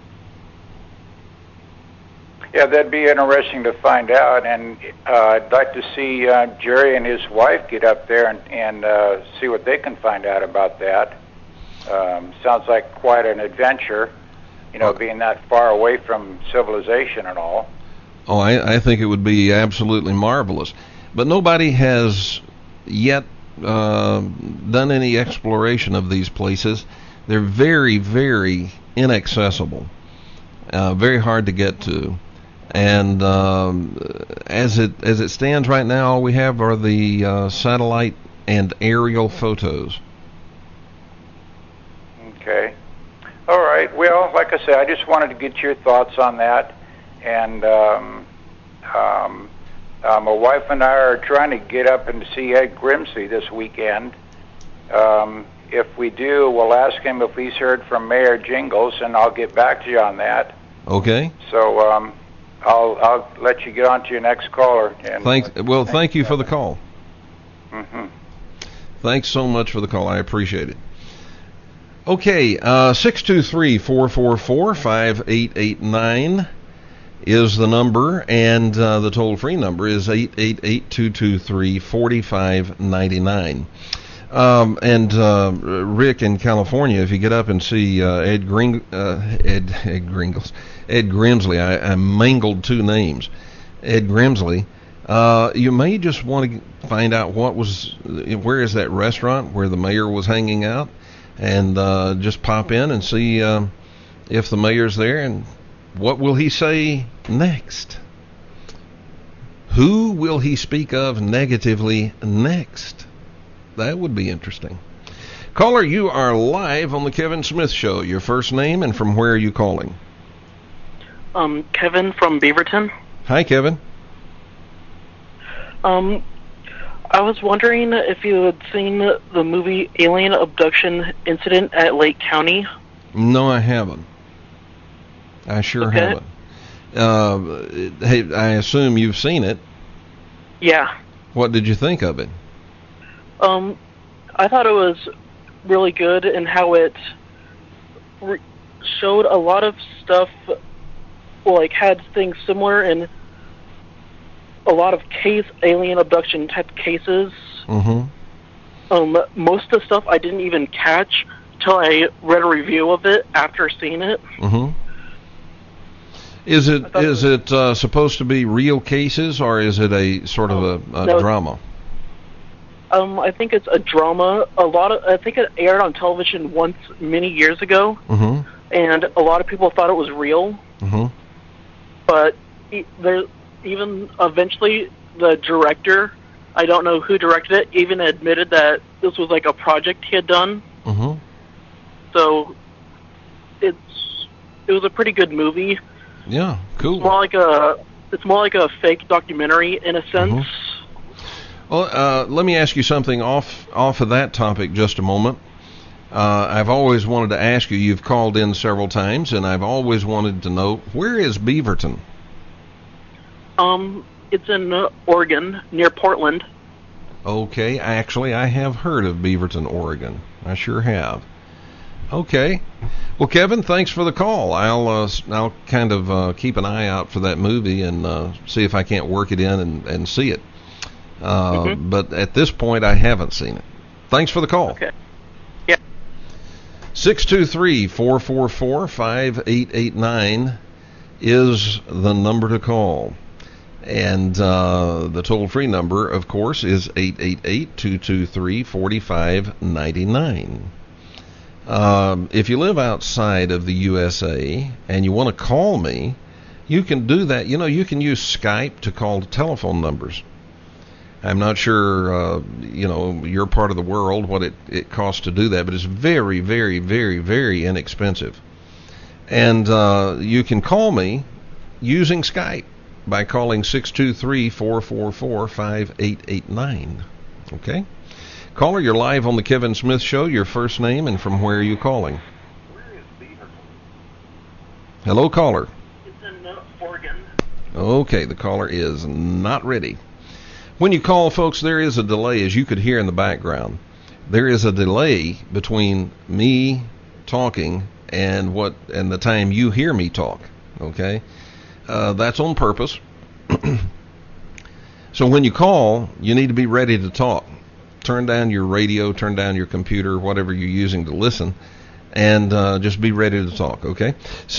Yeah, that'd be interesting to find out, and I'd like to see Jerry and his wife get up there and see what they can find out about that. Sounds like quite an adventure, being that far away from civilization and all. Oh, I think it would be absolutely marvelous. But nobody has yet done any exploration of these places. They're very, very inaccessible, very hard to get to. And as it stands right now, all we have are the satellite and aerial photos. Okay. All right. Well, like I said, I just wanted to get your thoughts on that. And my wife and I are trying to get up and see Ed Grimsey this weekend. If we do, we'll ask him if he's heard from Mayor Jingles, and I'll get back to you on that. Okay. So I'll let you get on to your next caller. And thank you for the call. Mm-hmm. Thanks so much for the call. I appreciate it. Okay, 623-444-5889 is the number, and the toll-free number is 888-223-4599. Rick in California, if you get up and see Ed Grimsley, I mangled two names, Ed Grimsley, you may just want to find out where is that restaurant where the mayor was hanging out, and just pop in and see if the mayor's there, and what will he say next? Who will he speak of negatively next? That would be interesting. Caller, you are live on the Kevin Smith Show. Your first name and from where are you calling? Kevin from Beaverton. Hi, Kevin. I was wondering if you had seen the movie Alien Abduction Incident at Lake County. No, I haven't. I sure haven't. Hey, I assume you've seen it. Yeah. What did you think of it? I thought it was really good in how it showed a lot of stuff, like had things similar in a lot of alien abduction type cases. Mm-hmm. Most of the stuff I didn't even catch till I read a review of it after seeing it. Mm-hmm. Is it supposed to be real cases, or is it a sort of a drama? I think it's a drama. I think it aired on television once many years ago, mm-hmm. and a lot of people thought it was real. Mm-hmm. But even eventually, the director, I don't know who directed it, even admitted that this was like a project he had done. Mm-hmm. So it was a pretty good movie. Yeah, cool. It's more like a fake documentary in a sense. Mm-hmm. Well, let me ask you something off of that topic just a moment. I've always wanted to ask you, you've called in several times, and I've always wanted to know, where is Beaverton? It's in Oregon, near Portland. Okay, actually, I have heard of Beaverton, Oregon. I sure have. Okay. Well, Kevin, thanks for the call. I'll kind of keep an eye out for that movie and see if I can't work it in and see it. Mm-hmm. But at this point, I haven't seen it. Thanks for the call. Okay. Yeah. 623-444-5889 is the number to call. And the toll-free number, of course, is 888-223-4599. If you live outside of the USA and you want to call me, you can do that. You know, you can use Skype to call telephone numbers. I'm not sure, your part of the world, what it costs to do that, but it's very, very, very, very inexpensive. And you can call me using Skype by calling 623-444-5889. Okay? Caller, you're live on the Kevin Smith Show. Your first name and from where are you calling? Where is Beaverton? Hello, caller. It's in Oregon. Okay, the caller is not ready. When you call, folks, there is a delay, as you could hear in the background. There is a delay between me talking and the time you hear me talk. Okay? That's on purpose. So when you call, you need to be ready to talk. Turn down your radio, turn down your computer, whatever you're using to listen, and just be ready to talk, okay?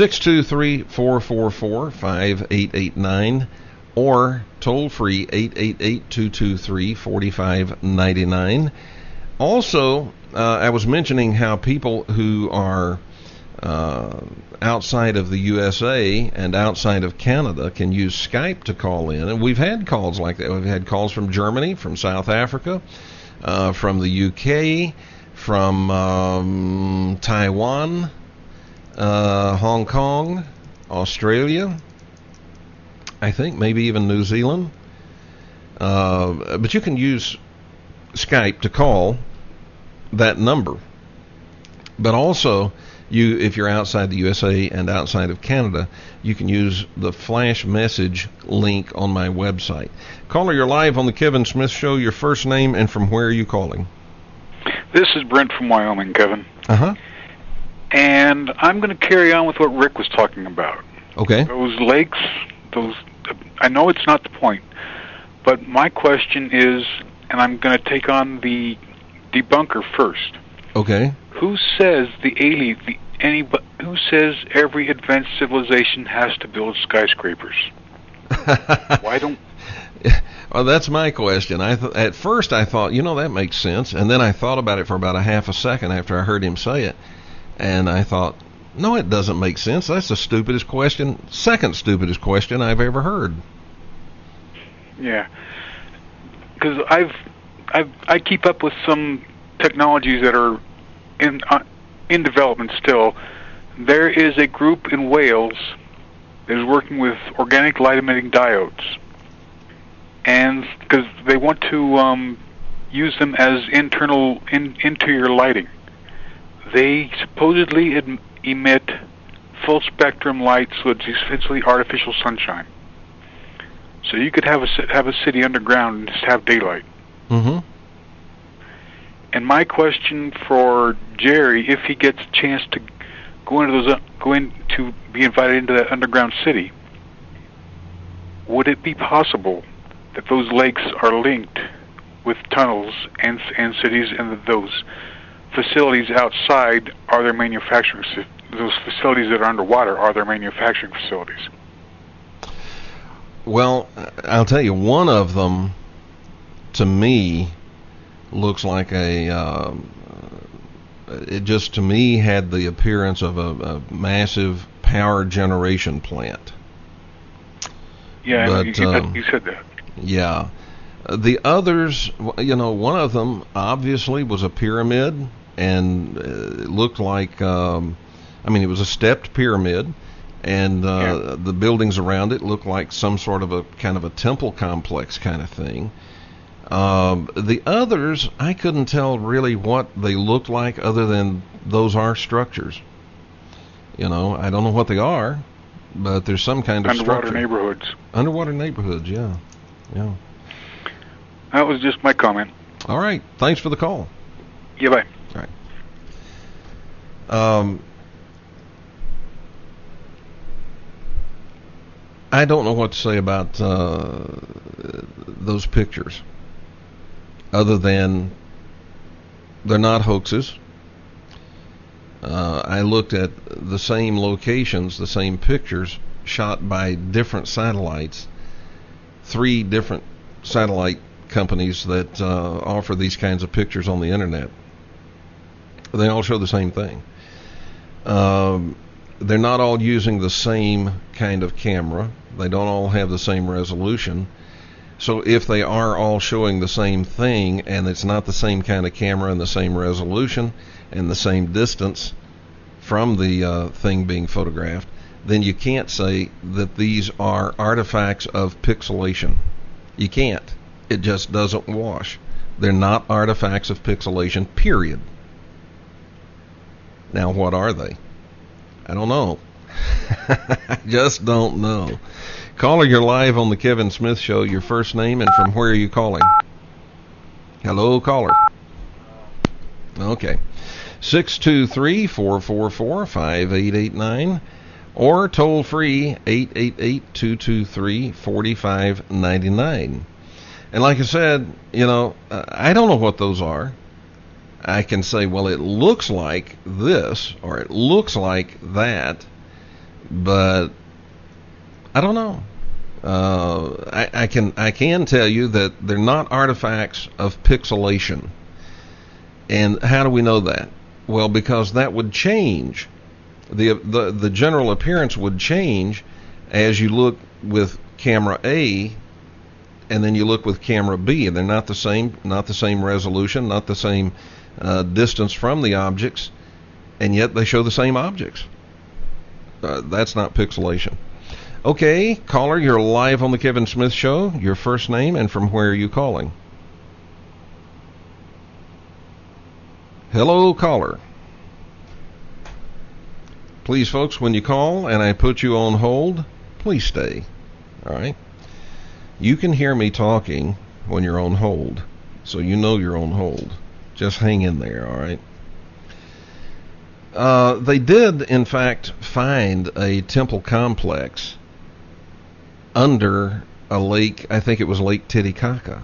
623-444-5889 or toll-free 888-223-4599. Also, I was mentioning how people who are outside of the USA and outside of Canada can use Skype to call in, and we've had calls like that. We've had calls from Germany, from South Africa, from the UK, from Taiwan, Hong Kong, Australia, I think maybe even New Zealand. But you can use Skype to call that number. But also, if you're outside the USA and outside of Canada, you can use the flash message link on my website. Caller, you're live on the Kevin Smith Show. Your first name and from where are you calling? This is Brent from Wyoming, Kevin. Uh-huh. And I'm going to carry on with what Rick was talking about. Okay. Those lakes, I know it's not the point, but my question is, and I'm going to take on the debunker first. Okay. Who says who says every advanced civilization has to build skyscrapers? Why don't... Well, that's my question. At first I thought, that makes sense, and then I thought about it for about a half a second after I heard him say it, and I thought, no, it doesn't make sense. That's the second stupidest question I've ever heard. Yeah, because I keep up with some technologies that are in development still. There is a group in Wales that is working with organic light emitting diodes, and because they want to use them as interior lighting. They supposedly emit full spectrum light, so it's essentially artificial sunshine. So you could have a city underground and just have daylight. Mm-hmm. And my question for Jerry, if he gets a chance to to be invited into that underground city, would it be possible that those lakes are linked with tunnels and cities, and that those facilities outside are their manufacturing? Those facilities that are underwater are their manufacturing facilities? Well, I'll tell you, one of them, to me, looks like it just to me had the appearance of a massive power generation plant. Yeah, but, you said that. Yeah. The others, one of them obviously was a pyramid, and it looked like, it was a stepped pyramid, and the buildings around it looked like some sort of a kind of a temple complex kind of thing. The others, I couldn't tell really what they looked like, other than those are structures. I don't know what they are, but there's some kind of underwater structure. neighborhoods. Underwater neighborhoods, yeah. That was just my comment. All right, thanks for the call. Yeah, bye. All right. I don't know what to say about those pictures, other than they're not hoaxes. I looked at the same locations, the same pictures, shot by different satellites, 3 different satellite companies that offer these kinds of pictures on the internet. They all show the same thing. They're not all using the same kind of camera. They don't all have the same resolution. So if they are all showing the same thing, and it's not the same kind of camera and the same resolution and the same distance from the thing being photographed, then you can't say that these are artifacts of pixelation. You can't. It just doesn't wash. They're not artifacts of pixelation, period. Now, what are they? I don't know. I just don't know. Caller, you're live on the Kevin Smith Show. Your first name and from where are you calling? Hello, caller. Okay. 623-444-5889 or toll free 888-223-4599. And like I said, I don't know what those are. I can say, well, it looks like this or it looks like that, but I don't know. I can tell you that they're not artifacts of pixelation. And how do we know that? Well, because that would change. The general appearance would change as you look with camera A and then you look with camera B, and they're not the same resolution, not the same distance from the objects, and yet they show the same objects. That's not pixelation. Okay, caller, you're live on the Kevin Smith Show. Your first name and from where are you calling? Hello, caller. Please, folks, when you call and I put you on hold, please stay. All right? You can hear me talking when you're on hold, so you know you're on hold. Just hang in there, all right? They did, in fact, find a temple complex under a lake. I think it was Lake Titicaca.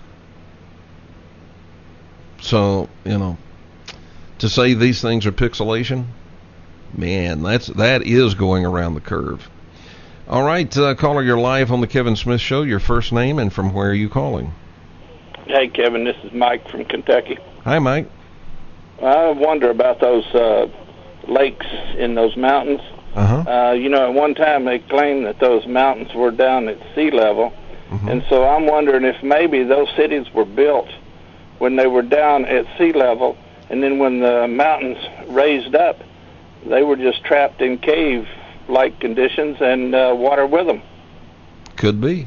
So, to say these things are pixelation, man, that is going around the curve. All right, caller, you're live on the Kevin Smith Show. Your first name and from where are you calling? Hey, Kevin, this is Mike from Kentucky. Hi, Mike. I wonder about those lakes in those mountains. Uh-huh. At one time they claimed that those mountains were down at sea level, and so I'm wondering if maybe those cities were built when they were down at sea level, and then when the mountains raised up, they were just trapped in cave-like conditions and water with them. Could be.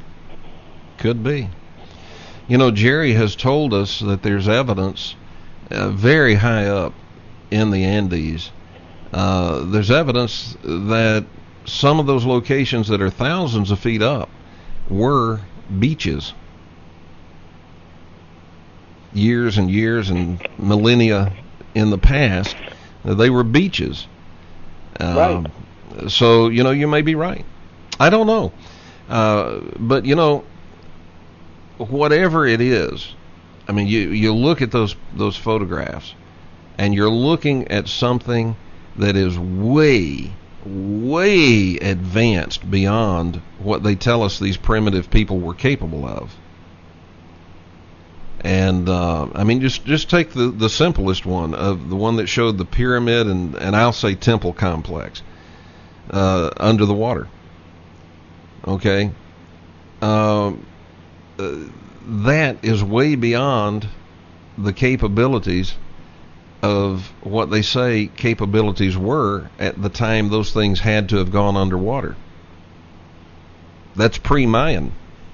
Jerry has told us that there's evidence very high up in the Andes. There's evidence that some of those locations that are thousands of feet up were beaches. Years and years and millennia in the past, they were beaches. Right. So, you may be right. I don't know. But, whatever it is, I mean, you look at those photographs, and you're looking at something that is way, way advanced beyond what they tell us these primitive people were capable of. And just take the simplest one, of the one that showed the pyramid and I'll say temple complex under the water. Okay, that is way beyond the capabilities of what they say capabilities were at the time those things had to have gone underwater. That's pre-Mayan.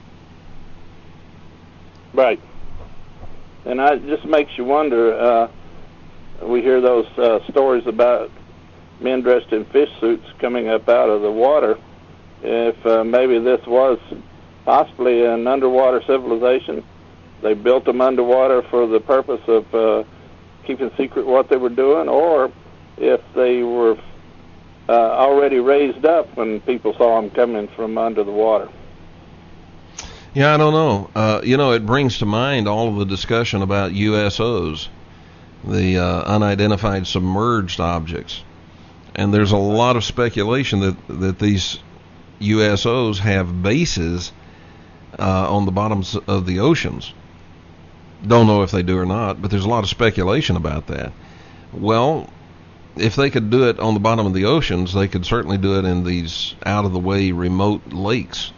Right. And it just makes you wonder, we hear those stories about men dressed in fish suits coming up out of the water, if maybe this was possibly an underwater civilization. They built them underwater for the purpose of keeping secret what they were doing, or if they were already raised up when people saw them coming from under the water. Yeah, I don't know. It brings to mind all of the discussion about USOs, the unidentified submerged objects. And there's a lot of speculation that these USOs have bases on the bottoms of the oceans. Don't know if they do or not, but there's a lot of speculation about that. Well, if they could do it on the bottom of the oceans, they could certainly do it in these out-of-the-way remote lakes.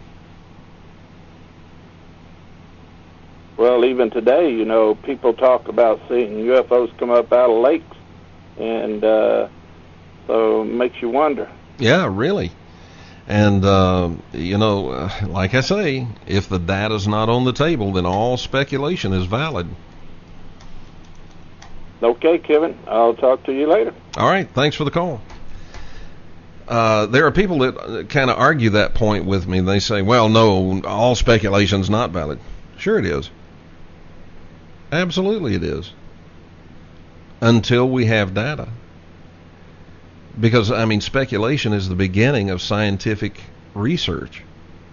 Well, even today, people talk about seeing UFOs come up out of lakes, and so it makes you wonder. Yeah, really. And, like I say, if the data's not on the table, then all speculation is valid. Okay, Kevin. I'll talk to you later. All right. Thanks for the call. There are people that kind of argue that point with me. They say, well, no, all speculation's not valid. Sure it is. Absolutely it is. Until we have data. Because, speculation is the beginning of scientific research.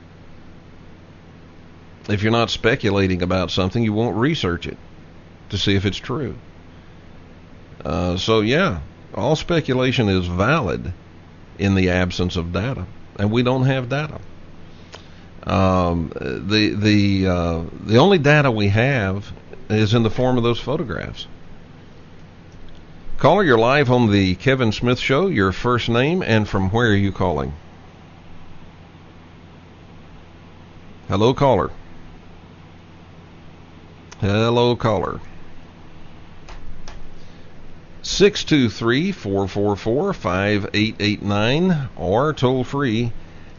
If you're not speculating about something, you won't research it to see if it's true. So, yeah, all speculation is valid in the absence of data. And we don't have data. The only data we have is in the form of those photographs. Caller, you're live on the Kevin Smith Show. Your first name and from where are you calling? Hello, caller. Hello, caller. 623-444-5889 or toll free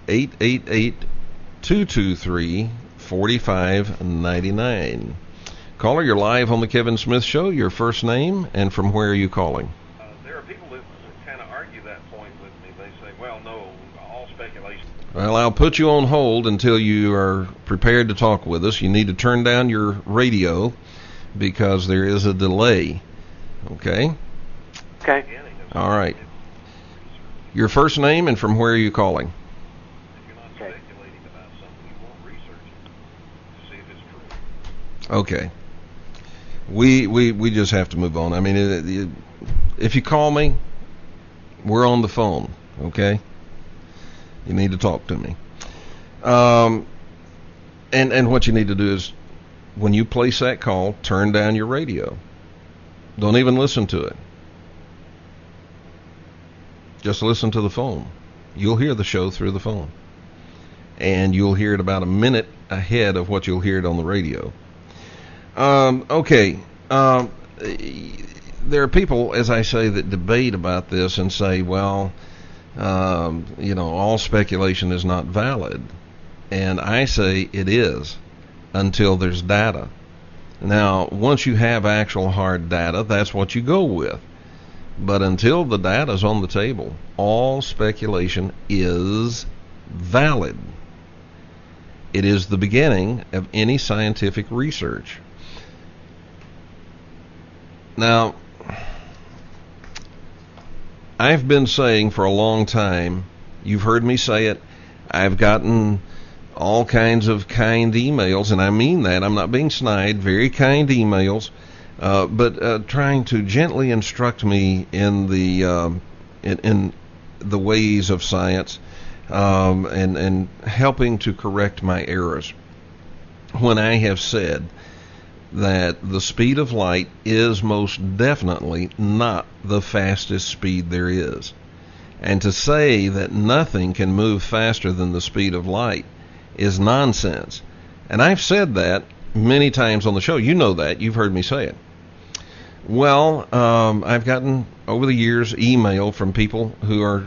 888-223-4599. Caller, you're live on the Kevin Smith Show. Your first name and from where are you calling? There are people that kind of argue that point with me. They say, well, no, all speculation. Well, I'll put you on hold until you are prepared to talk with us. You need to turn down your radio because there is a delay. Okay? Okay. All right. Your first name and from where are you calling? If you're not speculating about something, you won't research it to see if it's true. Okay. We just have to move on. I mean, if you call me, we're on the phone, okay? You need to talk to me. And what you need to do is, when you place that call, turn down your radio. Don't even listen to it. Just listen to the phone. You'll hear the show through the phone. And you'll hear it about a minute ahead of what you'll hear it on the radio. Okay. There are people, as I say, that debate about this and say, well, all speculation is not valid. And I say it is until there's data. Now, once you have actual hard data, that's what you go with. But until the data's on the table, all speculation is valid. It is the beginning of any scientific research. Now, I've been saying for a long time, you've heard me say it, I've gotten all kinds of kind emails, and I mean that, I'm not being snide, very kind emails, but trying to gently instruct me in the ways of science, and helping to correct my errors. When I have said that the speed of light is most definitely not the fastest speed there is, and to say that nothing can move faster than the speed of light is nonsense. And I've said that many times on the show. You know that. You've heard me say it. Well, I've gotten over the years email from people who are,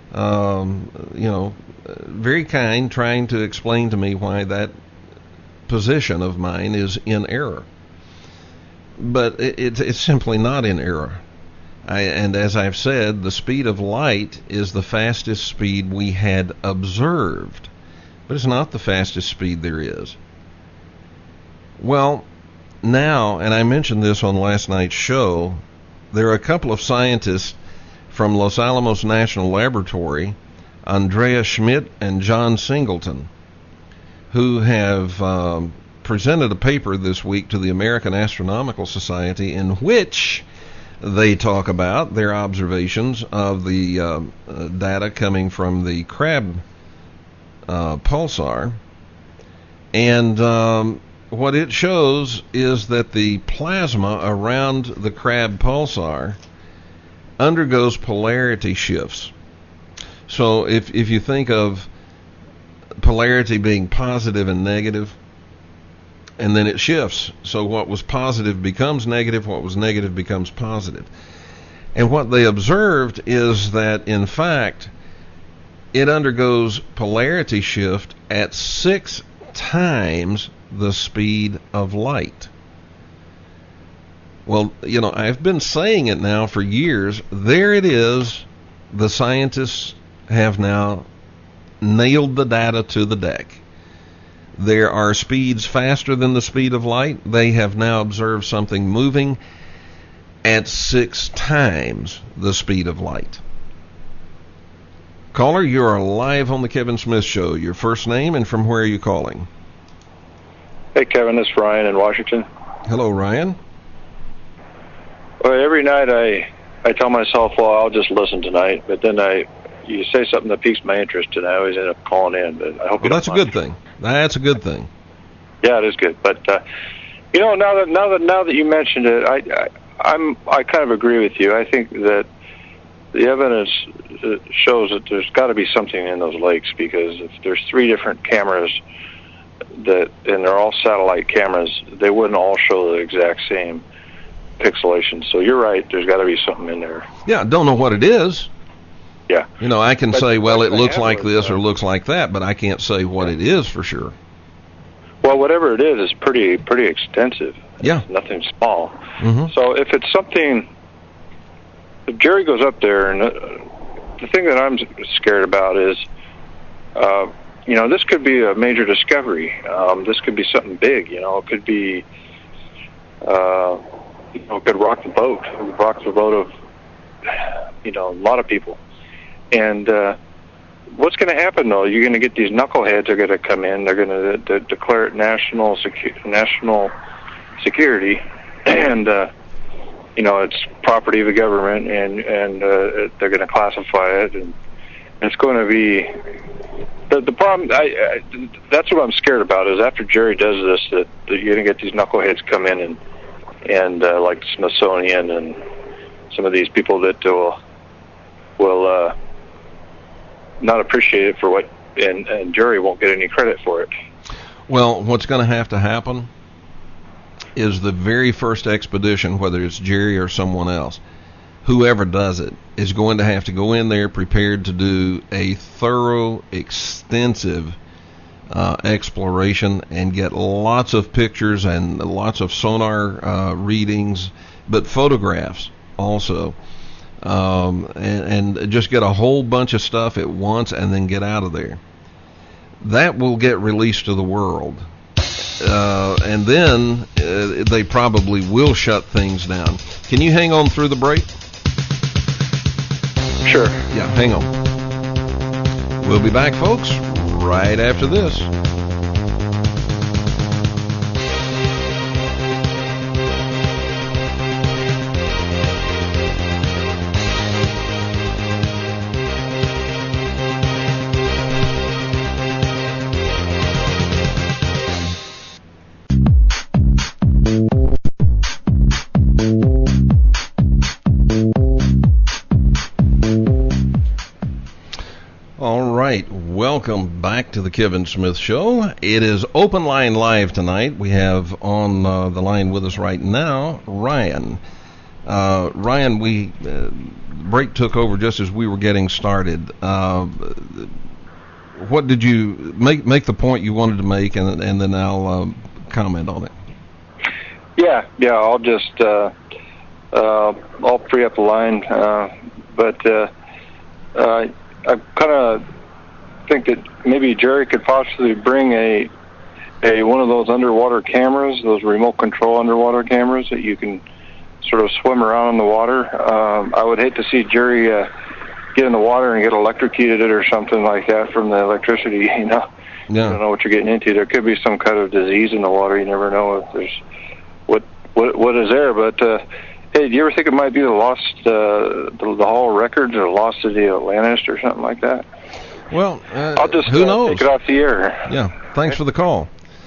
very kind, trying to explain to me why that position of mine is in error. But it's simply not in error. And as I've said, the speed of light is the fastest speed we had observed. But it's not the fastest speed there is. Well, now, and I mentioned this on last night's show, there are a couple of scientists from Los Alamos National Laboratory, Andrea Schmidt and John Singleton, who have presented a paper this week to the American Astronomical Society in which they talk about their observations of the data coming from the Crab pulsar. And what it shows is that the plasma around the Crab pulsar undergoes polarity shifts. So if you think of polarity being positive and negative, and then it shifts. So what was positive becomes negative, what was negative becomes positive. And what they observed is that, in fact, it undergoes polarity shift at 6 times the speed of light. Well, I've been saying it now for years. There it is. The scientists have now nailed the data to the deck. There are speeds faster than the speed of light. They have now observed something moving at 6 times the speed of light. Caller, you are live on the Kevin Smith Show. Your first name and from where are you calling? Hey, Kevin, this is Ryan in Washington. Hello, Ryan. Well, every night I tell myself, well, I'll just listen tonight, but then you say something that piques my interest, and I always end up calling in. But I hope that's a good thing. That's a good thing. Yeah, it is good. But now that you mentioned it, I kind of agree with you. I think that the evidence shows that there's got to be something in those lakes, because if there's 3 different cameras and they're all satellite cameras, they wouldn't all show the exact same pixelation. So you're right. There's got to be something in there. Yeah, don't know what it is. Yeah. I can say, well, it looks like this or looks like that, but I can't say what it is for sure. Well, whatever it is pretty extensive. Yeah. It's nothing small. Mm-hmm. So if it's something, if Jerry goes up there, and the thing that I'm scared about is, this could be a major discovery. This could be something big. It could be, it could rock the boat. It could rock the boat of, a lot of people. And what's going to happen, though? You're going to get these knuckleheads are going to come in. They're going to declare it national security, and it's property of the government, and they're going to classify it, and it's going to be the problem. That's what I'm scared about. Is after Jerry does this, that you're going to get these knuckleheads come in and like the Smithsonian and some of these people that will not appreciate it for what, and Jerry won't get any credit for it. Well, what's going to have to happen is the very first expedition, whether it's Jerry or someone else, whoever does it, is going to have to go in there prepared to do a thorough, extensive exploration and get lots of pictures and lots of sonar readings, but photographs also. And just get a whole bunch of stuff at once and then get out of there. That will get released to the world. And then they probably will shut things down. Can you hang on through the break? Sure. Yeah, hang on. We'll be back, folks, right after this. Welcome back to the Kevin Smith Show. It is Open Line Live tonight. We have on the line with us right now Ryan. Ryan, break took over just as we were getting started. What did you make the point you wanted to make, and then I'll comment on it. Yeah. I'll just I'll free up the line, but I kind of think that maybe Jerry could possibly bring a one of those underwater cameras, those remote control underwater cameras that you can sort of swim around in the water. I would hate to see Jerry get in the water and get electrocuted or something like that from the electricity. You know, you don't know what you're getting into. There could be some kind of disease in the water. You never know if there's what is there. But hey, do you ever think it might be the Hall of Records or lost to the Atlantis or something like that? Well, I'll just who knows? Take it off the air. Yeah, thanks for the call.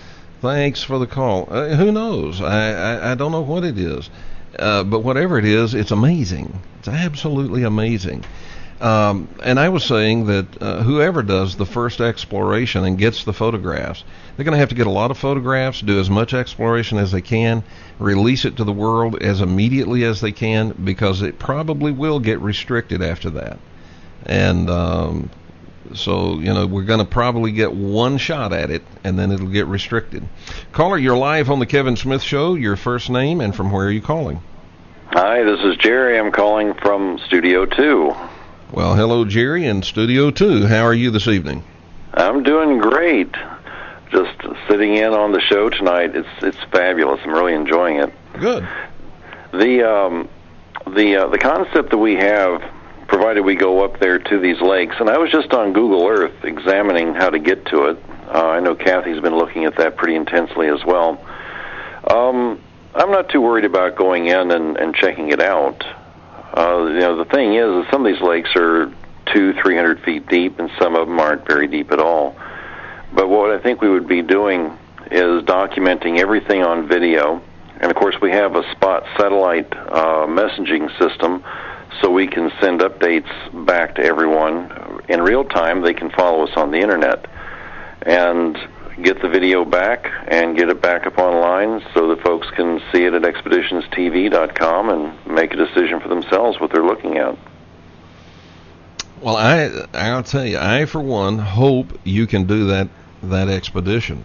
Who knows? I don't know what it is, but whatever it is, it's amazing. It's absolutely amazing. And I was saying that whoever does the first exploration and gets the photographs, they're going to have to get a lot of photographs, do as much exploration as they can, release it to the world as immediately as they can, because it probably will get restricted after that. And so, we're going to probably get one shot at it, and then it'll get restricted. Caller, you're live on the Kevin Smith Show. Your first name and from where are you calling? Hi, this is Jerry. I'm calling from Studio 2. Well, hello, Jerry, in Studio 2. How are you this evening? I'm doing great. Just sitting in on the show tonight. It's fabulous. I'm really enjoying it. Good. The concept that we have, provided we go up there to these lakes, and I was just on Google Earth examining how to get to it. I know Kathy's been looking at that pretty intensely as well. I'm not too worried about going in and checking it out. The thing is that some of these lakes are 200-300 feet deep, and some of them aren't very deep at all. But what I think we would be doing is documenting everything on video. And of course, we have a spot satellite messaging system, so we can send updates back to everyone in real time. They can follow us on the internet and get the video back and get it back up online so that folks can see it at expeditionstv.com and make a decision for themselves what they're looking at. Well, I'll tell you, I for one hope you can do that expedition.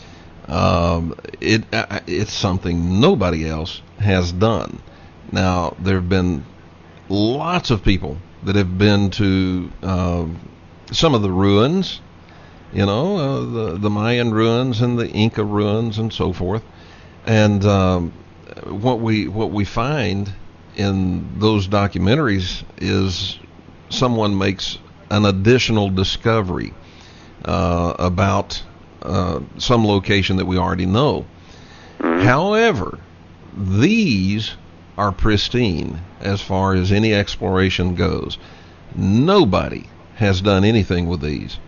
It's something nobody else has done. Now, there have been lots of people that have been to some of the ruins, the Mayan ruins and the Inca ruins and so forth. And what we find in those documentaries is someone makes an additional discovery about some location that we already know. However, these are pristine as far as any exploration goes. Nobody has done anything with these.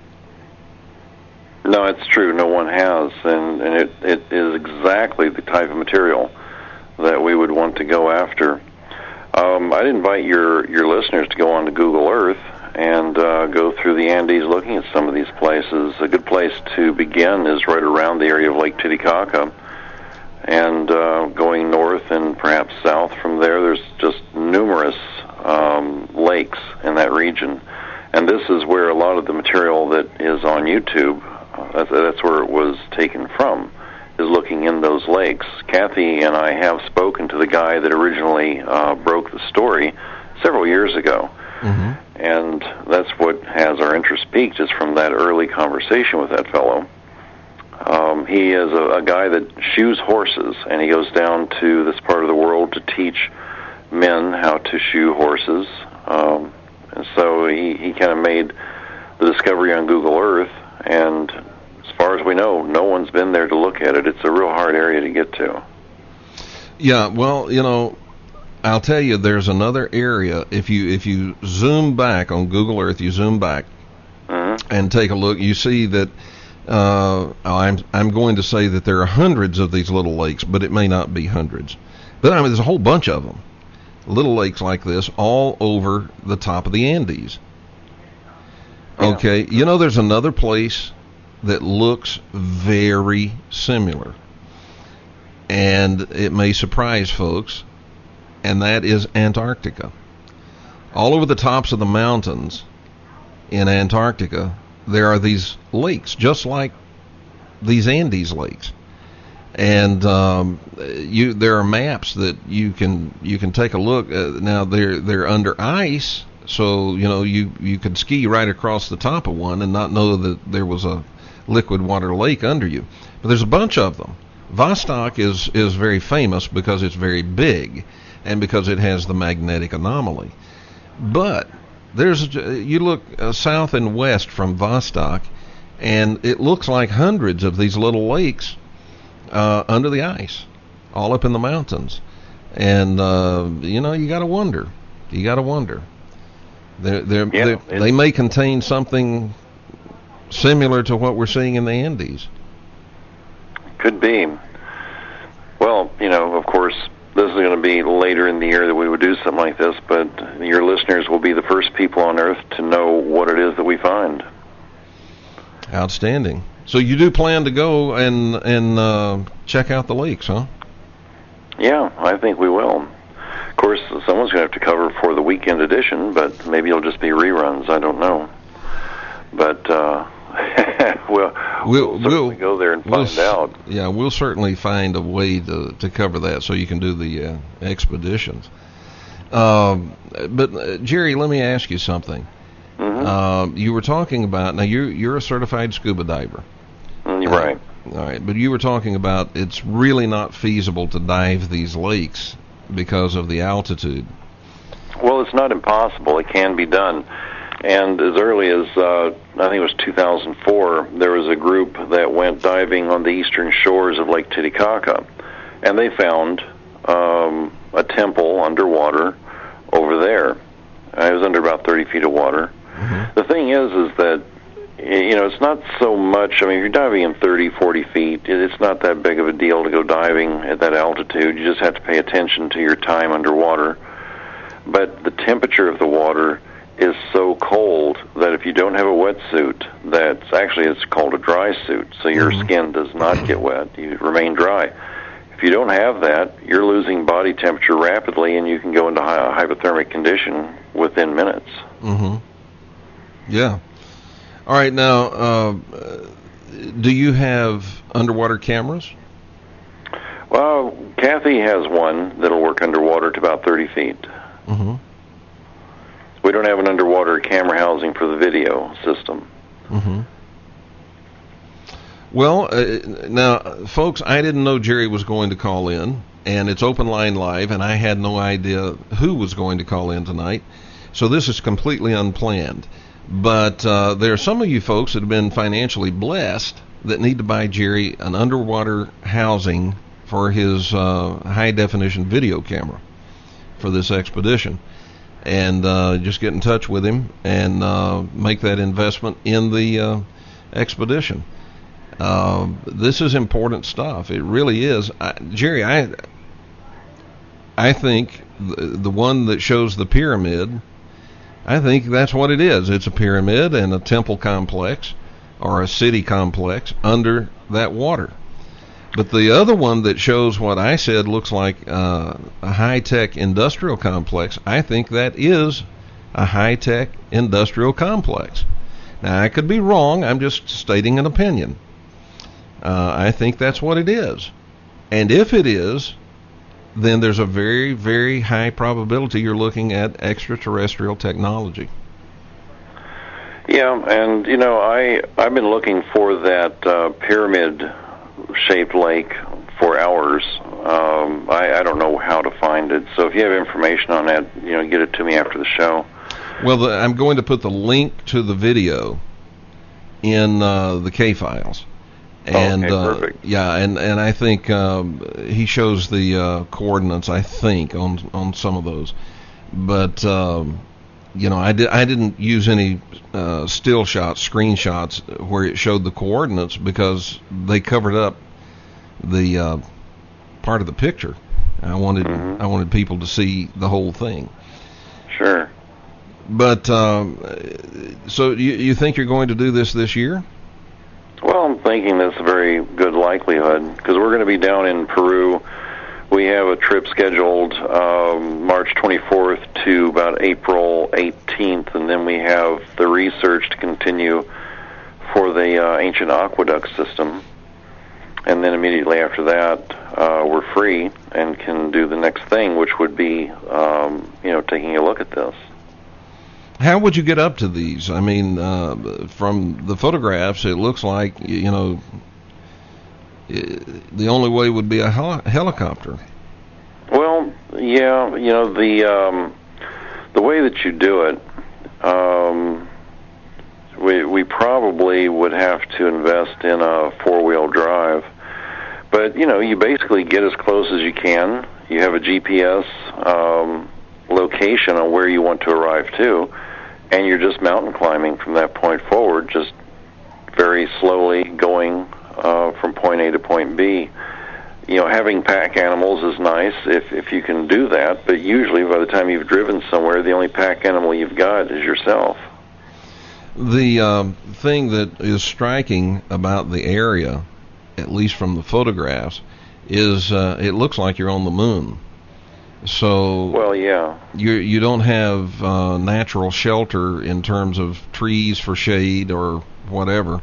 No, it's true. No one has, and it is exactly the type of material that we would want to go after. I'd invite your listeners to go on to Google Earth and go through the Andes looking at some of these places. A good place to begin is right around the area of Lake Titicaca, and going north and perhaps south from there, there's just numerous lakes in that region. And this is where a lot of the material that is on YouTube, that's where it was taken from, is looking in those lakes. Kathy and I have spoken to the guy that originally broke the story several years ago. And that's what has our interest peaked, is from that early conversation with that fellow. He is a guy that shoes horses, and he goes down to this part of the world to teach men how to shoe horses. And so he kind of made the discovery on Google Earth, and as far as we know, no one's been there to look at it. It's a real hard area to get to. Yeah, well, you know, I'll tell you, there's another area. If you zoom back on Google Earth, you zoom back and take a look, you see that I'm going to say that there are hundreds of these little lakes, but it may not be hundreds. But I mean, there's a whole bunch of them, little lakes like this, all over the top of the Andes. Okay, you know, there's another place that looks very similar, and it may surprise folks, and that is Antarctica. All over the tops of the mountains in Antarctica, there are these lakes, just like these Andes lakes. And there are maps that you can take a look. Now they're under ice, so you know you could ski right across the top of one and not know that there was a liquid water lake under you. But there's a bunch of them. Vostok is very famous because it's very big and because it has the magnetic anomaly. But you look south and west from Vostok, and it looks like hundreds of these little lakes under the ice, all up in the mountains. And you know, you got to wonder. They may contain something similar to what we're seeing in the Andes. Could be. Well, you know, of course, this is going to be later in the year that we would do something like this, but your listeners will be the first people on Earth to know what it is that we find. Outstanding. So you do plan to go and check out the lakes, huh? Yeah, I think we will. Of course, someone's going to have to cover for the weekend edition, but maybe it'll just be reruns. I don't know. But we'll certainly go there and find out. Yeah, we'll certainly find a way to cover that so you can do the expeditions. But Jerry, let me ask you something. You were talking about, now you're a certified scuba diver. You're right. All right, but you were talking about it's really not feasible to dive these lakes because of the altitude. Well, it's not impossible. It can be done. And as early as, I think it was 2004, there was a group that went diving on the eastern shores of Lake Titicaca, and they found a temple underwater over there. It was under about 30 feet of water. The thing is that, you know, it's not so much, I mean, if you're diving in 30, 40 feet, it's not that big of a deal to go diving at that altitude. You just have to pay attention to your time underwater. But the temperature of the water is so cold that if you don't have a wetsuit, it's called a dry suit, so your skin does not get wet, you remain dry. If you don't have that, you're losing body temperature rapidly, and you can go into a hypothermic condition within minutes. Yeah. All right, now, do you have underwater cameras? Well, Kathy has one that'll work underwater to about 30 feet. We don't have an underwater camera housing for the video system. Well, now, folks, I didn't know Jerry was going to call in, and it's Open Line Live, and I had no idea who was going to call in tonight, so this is completely unplanned. But there are some of you folks that have been financially blessed that need to buy Jerry an underwater housing for his high-definition video camera for this expedition. And just get in touch with him and make that investment in the expedition. This is important stuff. It really is. Jerry, I think the one that shows the pyramid, I think that's what it is. It's a pyramid and a temple complex or a city complex under that water. But the other one that shows what I said looks like a high-tech industrial complex, I think that is a high-tech industrial complex. Now, I could be wrong. I'm just stating an opinion. I think that's what it is. And if it is, then there's a very, very high probability you're looking at extraterrestrial technology. Yeah, and, I've been looking for that pyramid-shaped lake for hours. I don't know how to find it. So if you have information on that, get it to me after the show. Well, I'm going to put the link to the video in the K-Files. And, okay, perfect. Yeah, and I think he shows the coordinates, I think, on some of those. But, I didn't use any still shots, screenshots, where it showed the coordinates because they covered up the part of the picture. I wanted people to see the whole thing. Sure. But, so you think you're going to do this year? Well, I'm thinking that's a very good likelihood because we're going to be down in Peru. We have a trip scheduled March 24th to about April 18th, and then we have the research to continue for the ancient aqueduct system. And then immediately after that, we're free and can do the next thing, which would be, taking a look at this. How would you get up to these? I mean, from the photographs, it looks like, the only way would be a helicopter. Well, yeah, the way that you do it, we probably would have to invest in a four-wheel drive. But, you basically get as close as you can. You have a GPS location on where you want to arrive to, and you're just mountain climbing from that point forward, just very slowly going from point A to point B. Having pack animals is nice if you can do that, but usually by the time you've driven somewhere, the only pack animal you've got is yourself. The thing that is striking about the area, at least from the photographs, is it looks like you're on the moon. So, well, yeah, you don't have natural shelter in terms of trees for shade or whatever.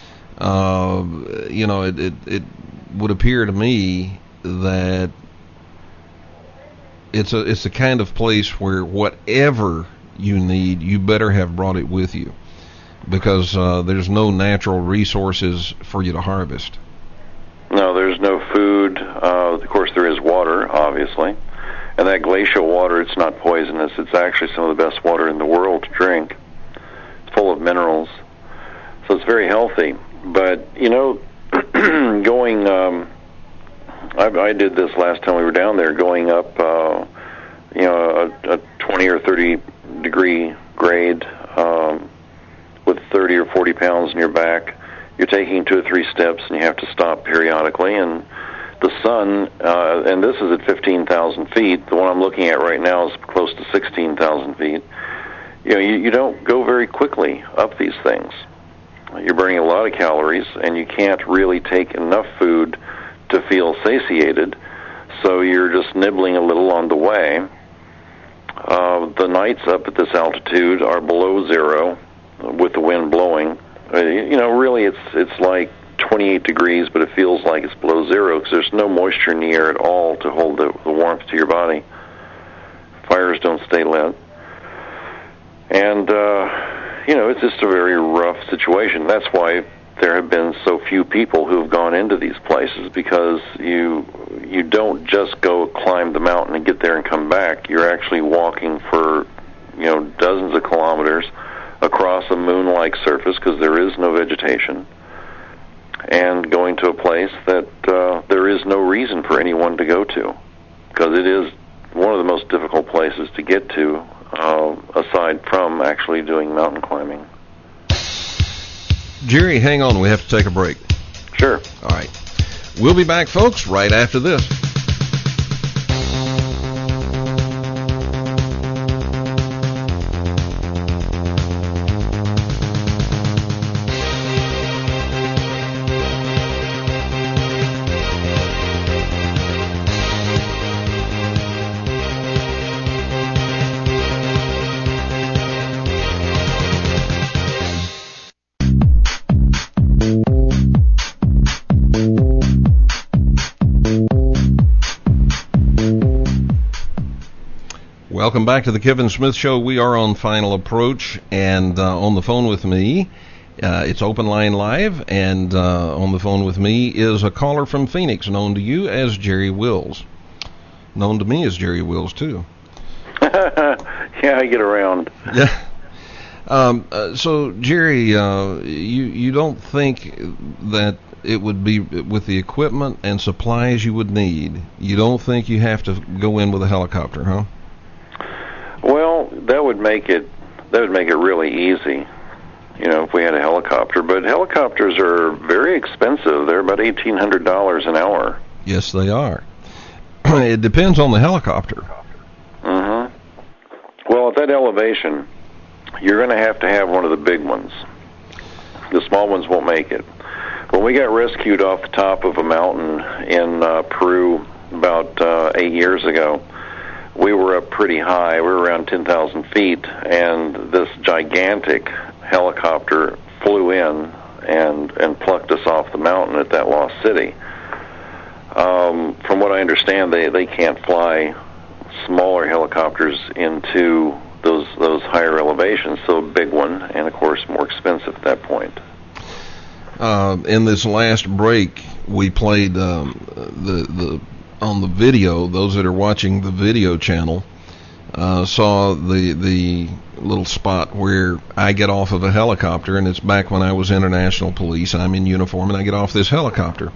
It would appear to me that it's a kind of place where whatever you need, you better have brought it with you, because there's no natural resources for you to harvest. No, there's no food. Of course, there is water, obviously. And that glacial water, it's not poisonous. It's actually some of the best water in the world to drink. It's full of minerals. So it's very healthy. But, going, I did this last time we were down there, going up, a 20 or 30 degree grade with 30 or 40 pounds in your back. You're taking 2 or 3 steps, and you have to stop periodically, and the sun, and this is at 15,000 feet. The one I'm looking at right now is close to 16,000 feet. You don't go very quickly up these things. You're burning a lot of calories, and you can't really take enough food to feel satiated, so you're just nibbling a little on the way. The nights up at this altitude are below zero with the wind blowing. Really it's like 28 degrees, but it feels like it's below zero because there's no moisture in the air at all to hold the warmth to your body. Fires don't stay lit. And, it's just a very rough situation. That's why there have been so few people who have gone into these places, because you don't just go climb the mountain and get there and come back. You're actually walking for, dozens of kilometers across a moon-like surface because there is no vegetation, and going to a place that there is no reason for anyone to go to, because it is one of the most difficult places to get to, aside from actually doing mountain climbing. Jerry, hang on. We have to take a break. Sure. All right. We'll be back, folks, right after this. Welcome back to the Kevin Smith Show. We are on Final Approach, and on the phone with me, it's Open Line Live, and on the phone with me is a caller from Phoenix, known to you as Jerry Wills. Known to me as Jerry Wills, too. Yeah, I get around. Yeah. So, Jerry, you don't think that it would be, with the equipment and supplies you would need, you don't think you have to go in with a helicopter, huh? Well, that would make it really easy, if we had a helicopter. But helicopters are very expensive. They're about $1,800 an hour. Yes, they are. It depends on the helicopter. Mm-hmm. Well, at that elevation, you're going to have one of the big ones. The small ones won't make it. When we got rescued off the top of a mountain in Peru about 8 years ago, we were up pretty high. We were around 10,000 feet, and this gigantic helicopter flew in and plucked us off the mountain at that lost city. From what I understand, they can't fly smaller helicopters into those higher elevations, so a big one, and of course more expensive at that point. In this last break, we played on the video. Those that are watching the video channel saw the little spot where I get off of a helicopter, and it's back when I was International Police. I'm in uniform, and I get off this helicopter.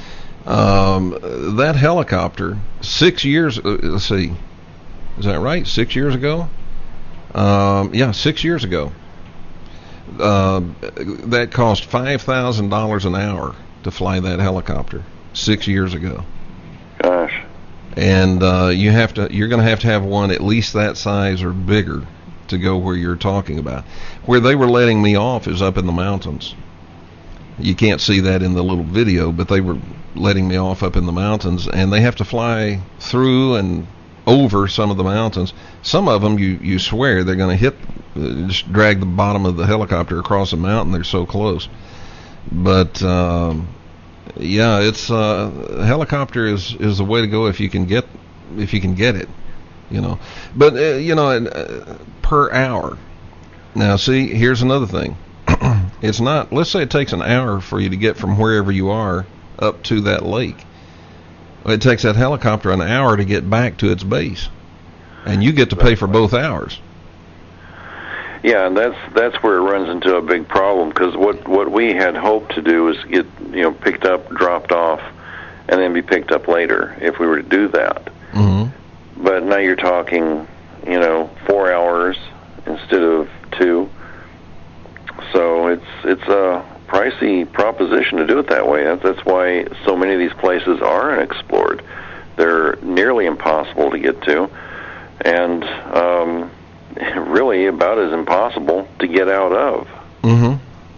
That helicopter, 6 years, let's see, is that right? 6 years ago? Yeah, 6 years ago. That cost $5,000 an hour to fly that helicopter 6 years ago. Gosh. And you're going to have one at least that size or bigger to go where you're talking about. Where they were letting me off is up in the mountains. You can't see that in the little video, but they were letting me off up in the mountains, and they have to fly through and over some of the mountains. Some of them, you swear they're going to hit, just drag the bottom of the helicopter across a mountain. They're so close. But yeah, it's helicopter is the way to go if you can get it, But per hour. Now, see, here's another thing. It's not. Let's say it takes an hour for you to get from wherever you are up to that lake. It takes that helicopter an hour to get back to its base, and you get to pay for both hours. Yeah, and that's where it runs into a big problem, because what we had hoped to do is get picked up, dropped off, and then be picked up later if we were to do that. Mm-hmm. But now you're talking 4 hours instead of 2. So it's a pricey proposition to do it that way. That's why so many of these places are unexplored. They're nearly impossible to get to, and really about as impossible to get out of. Mm-hmm.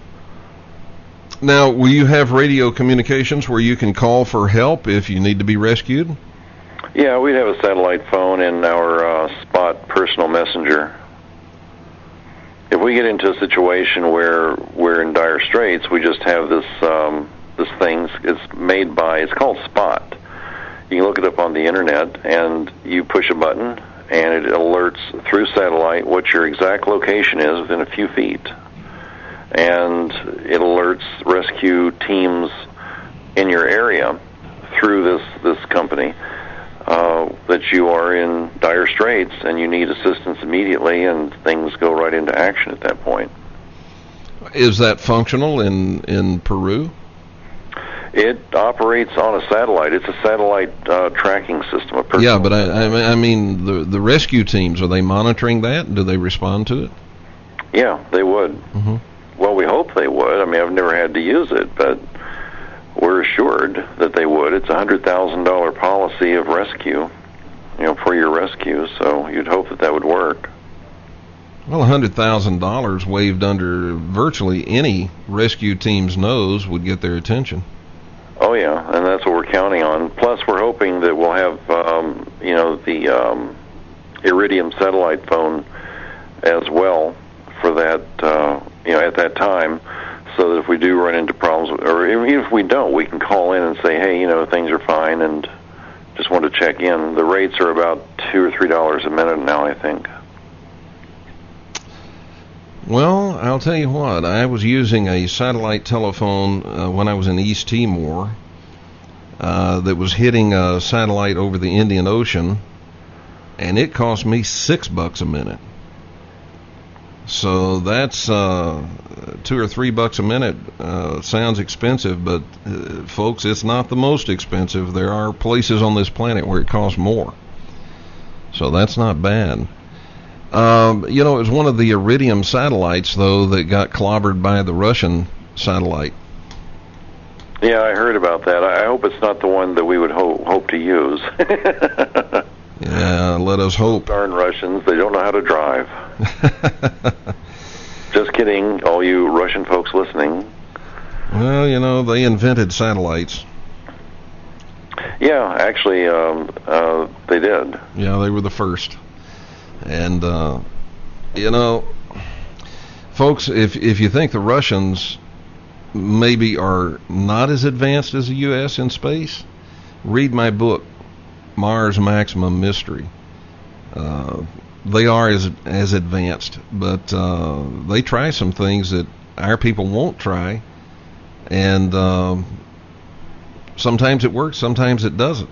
Now, will you have radio communications where you can call for help if you need to be rescued? Yeah, we'd have a satellite phone in our Spot personal messenger. If we get into a situation where we're in dire straits, we just have this thing. It's called Spot. You can look it up on the internet, and you push a button, and it alerts through satellite what your exact location is within a few feet. And it alerts rescue teams in your area through this company. that you are in dire straits and you need assistance immediately, and things go right into action at that point. Is that functional in Peru? It operates on a satellite. It's a satellite tracking system. Yeah, but I mean the rescue teams, are they monitoring that? Do they respond to it? Yeah, they would. Mm-hmm. Well, we hope they would. I mean, I've never had to use it, but we're assured that they would. It's a $100,000 policy of rescue, for your rescue, so you'd hope that would work. Well, $100,000 waved under virtually any rescue team's nose would get their attention. Oh, yeah, and that's what we're counting on. Plus, we're hoping that we'll have, the Iridium satellite phone as well for that, at that time, so that if we do run into problems, or even if we don't, we can call in and say, hey, things are fine, and just want to check in. The rates are about $2 or $3 a minute now, I think. Well, I'll tell you what, I was using a satellite telephone when I was in East Timor that was hitting a satellite over the Indian Ocean, and it cost me $6 a minute. So that's $2 or $3 a minute. Sounds expensive, but folks, it's not the most expensive. There are places on this planet where it costs more. So that's not bad. It was one of the Iridium satellites, though, that got clobbered by the Russian satellite. Yeah, I heard about that. I hope it's not the one that we would hope to use. Yeah, let us hope. Darn Russians, they don't know how to drive. Just kidding, all you Russian folks listening. Well, they invented satellites. Yeah, actually, they did. Yeah, they were the first. And, folks, if you think the Russians maybe are not as advanced as the U.S. in space, read my book, Mars Maximum Mystery. They are as advanced, but they try some things that our people won't try, and sometimes it works, sometimes it doesn't,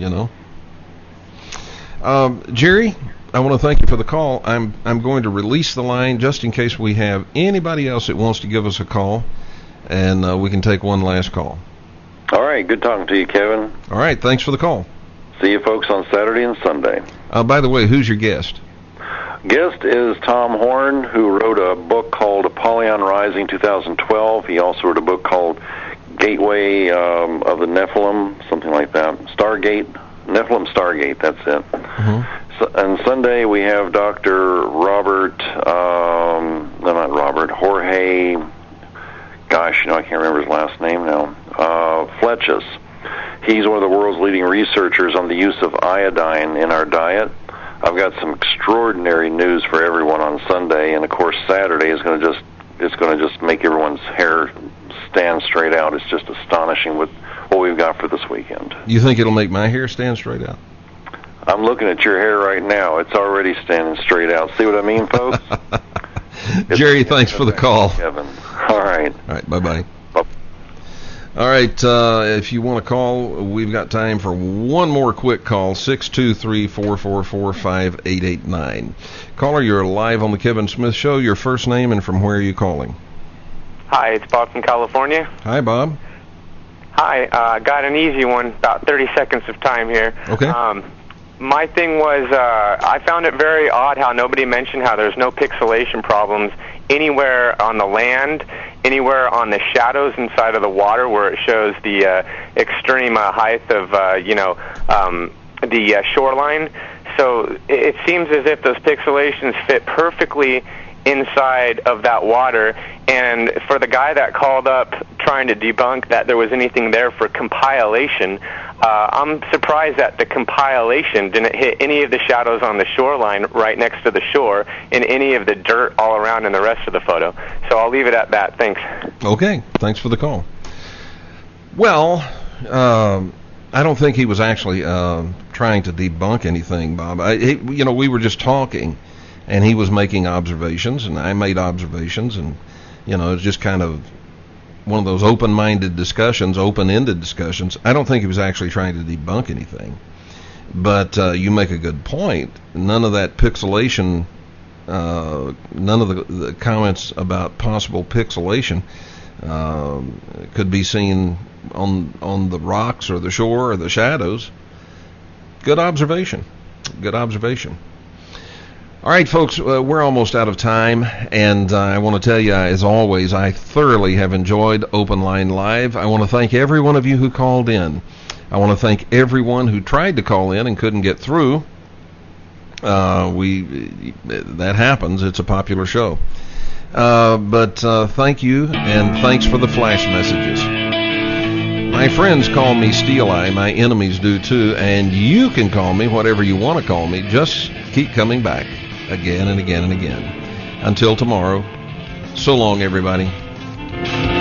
Jerry, I want to thank you for the call. I'm going to release the line just in case we have anybody else that wants to give us a call, and we can take one last call. All right, good talking to you, Kevin. All right, thanks for the call. See you folks on Saturday and Sunday. By the way, who's your guest? Guest is Tom Horn, who wrote a book called Apollyon Rising 2012. He also wrote a book called Gateway of the Nephilim, something like that. Nephilim Stargate, that's it. Mm-hmm. And Sunday we have Dr. Jorge, I can't remember his last name now, Fletches. He's one of the world's leading researchers on the use of iodine in our diet. I've got some extraordinary news for everyone on Sunday, and of course Saturday is going to just make everyone's hair stand straight out. It's just astonishing with what we've got for this weekend. You think it'll make my hair stand straight out? I'm looking at your hair right now. It's already standing straight out. See what I mean, folks? Jerry, thanks for the call. Kevin. All right. All right, bye-bye. All right, if you want to call, we've got time for one more quick call, 623-444-5889. Caller, you're live on the Kevin Smith Show. Your first name and from where are you calling? Hi, it's Bob from California. Hi, Bob. Hi, got an easy one, about 30 seconds of time here. Okay. My thing was, I found it very odd how nobody mentioned how there's no pixelation problems anywhere on the land, anywhere on the shadows inside of the water where it shows the extreme height of, the shoreline. So it seems as if those pixelations fit perfectly inside of that water, and for the guy that called up trying to debunk that there was anything there for compilation, I'm surprised that the compilation didn't hit any of the shadows on the shoreline right next to the shore and any of the dirt all around in the rest of the photo. So I'll leave it at that. Thanks. Okay, thanks for the call. Well, I don't think he was actually trying to debunk anything, Bob. We were just talking, and he was making observations, and I made observations, and it's just kind of one of those open-minded discussions, open-ended discussions. I don't think he was actually trying to debunk anything. But you make a good point. None of that pixelation, none of the comments about possible pixelation could be seen on the rocks or the shore or the shadows. Good observation. Good observation. All right, folks, we're almost out of time, and I want to tell you, as always, I thoroughly have enjoyed Open Line Live. I want to thank every one of you who called in. I want to thank everyone who tried to call in and couldn't get through. That happens. It's a popular show. But thank you, and thanks for the flash messages. My friends call me Steel Eye. My enemies do too, and you can call me whatever you want to call me. Just keep coming back again and again and again. Until tomorrow, so long, everybody.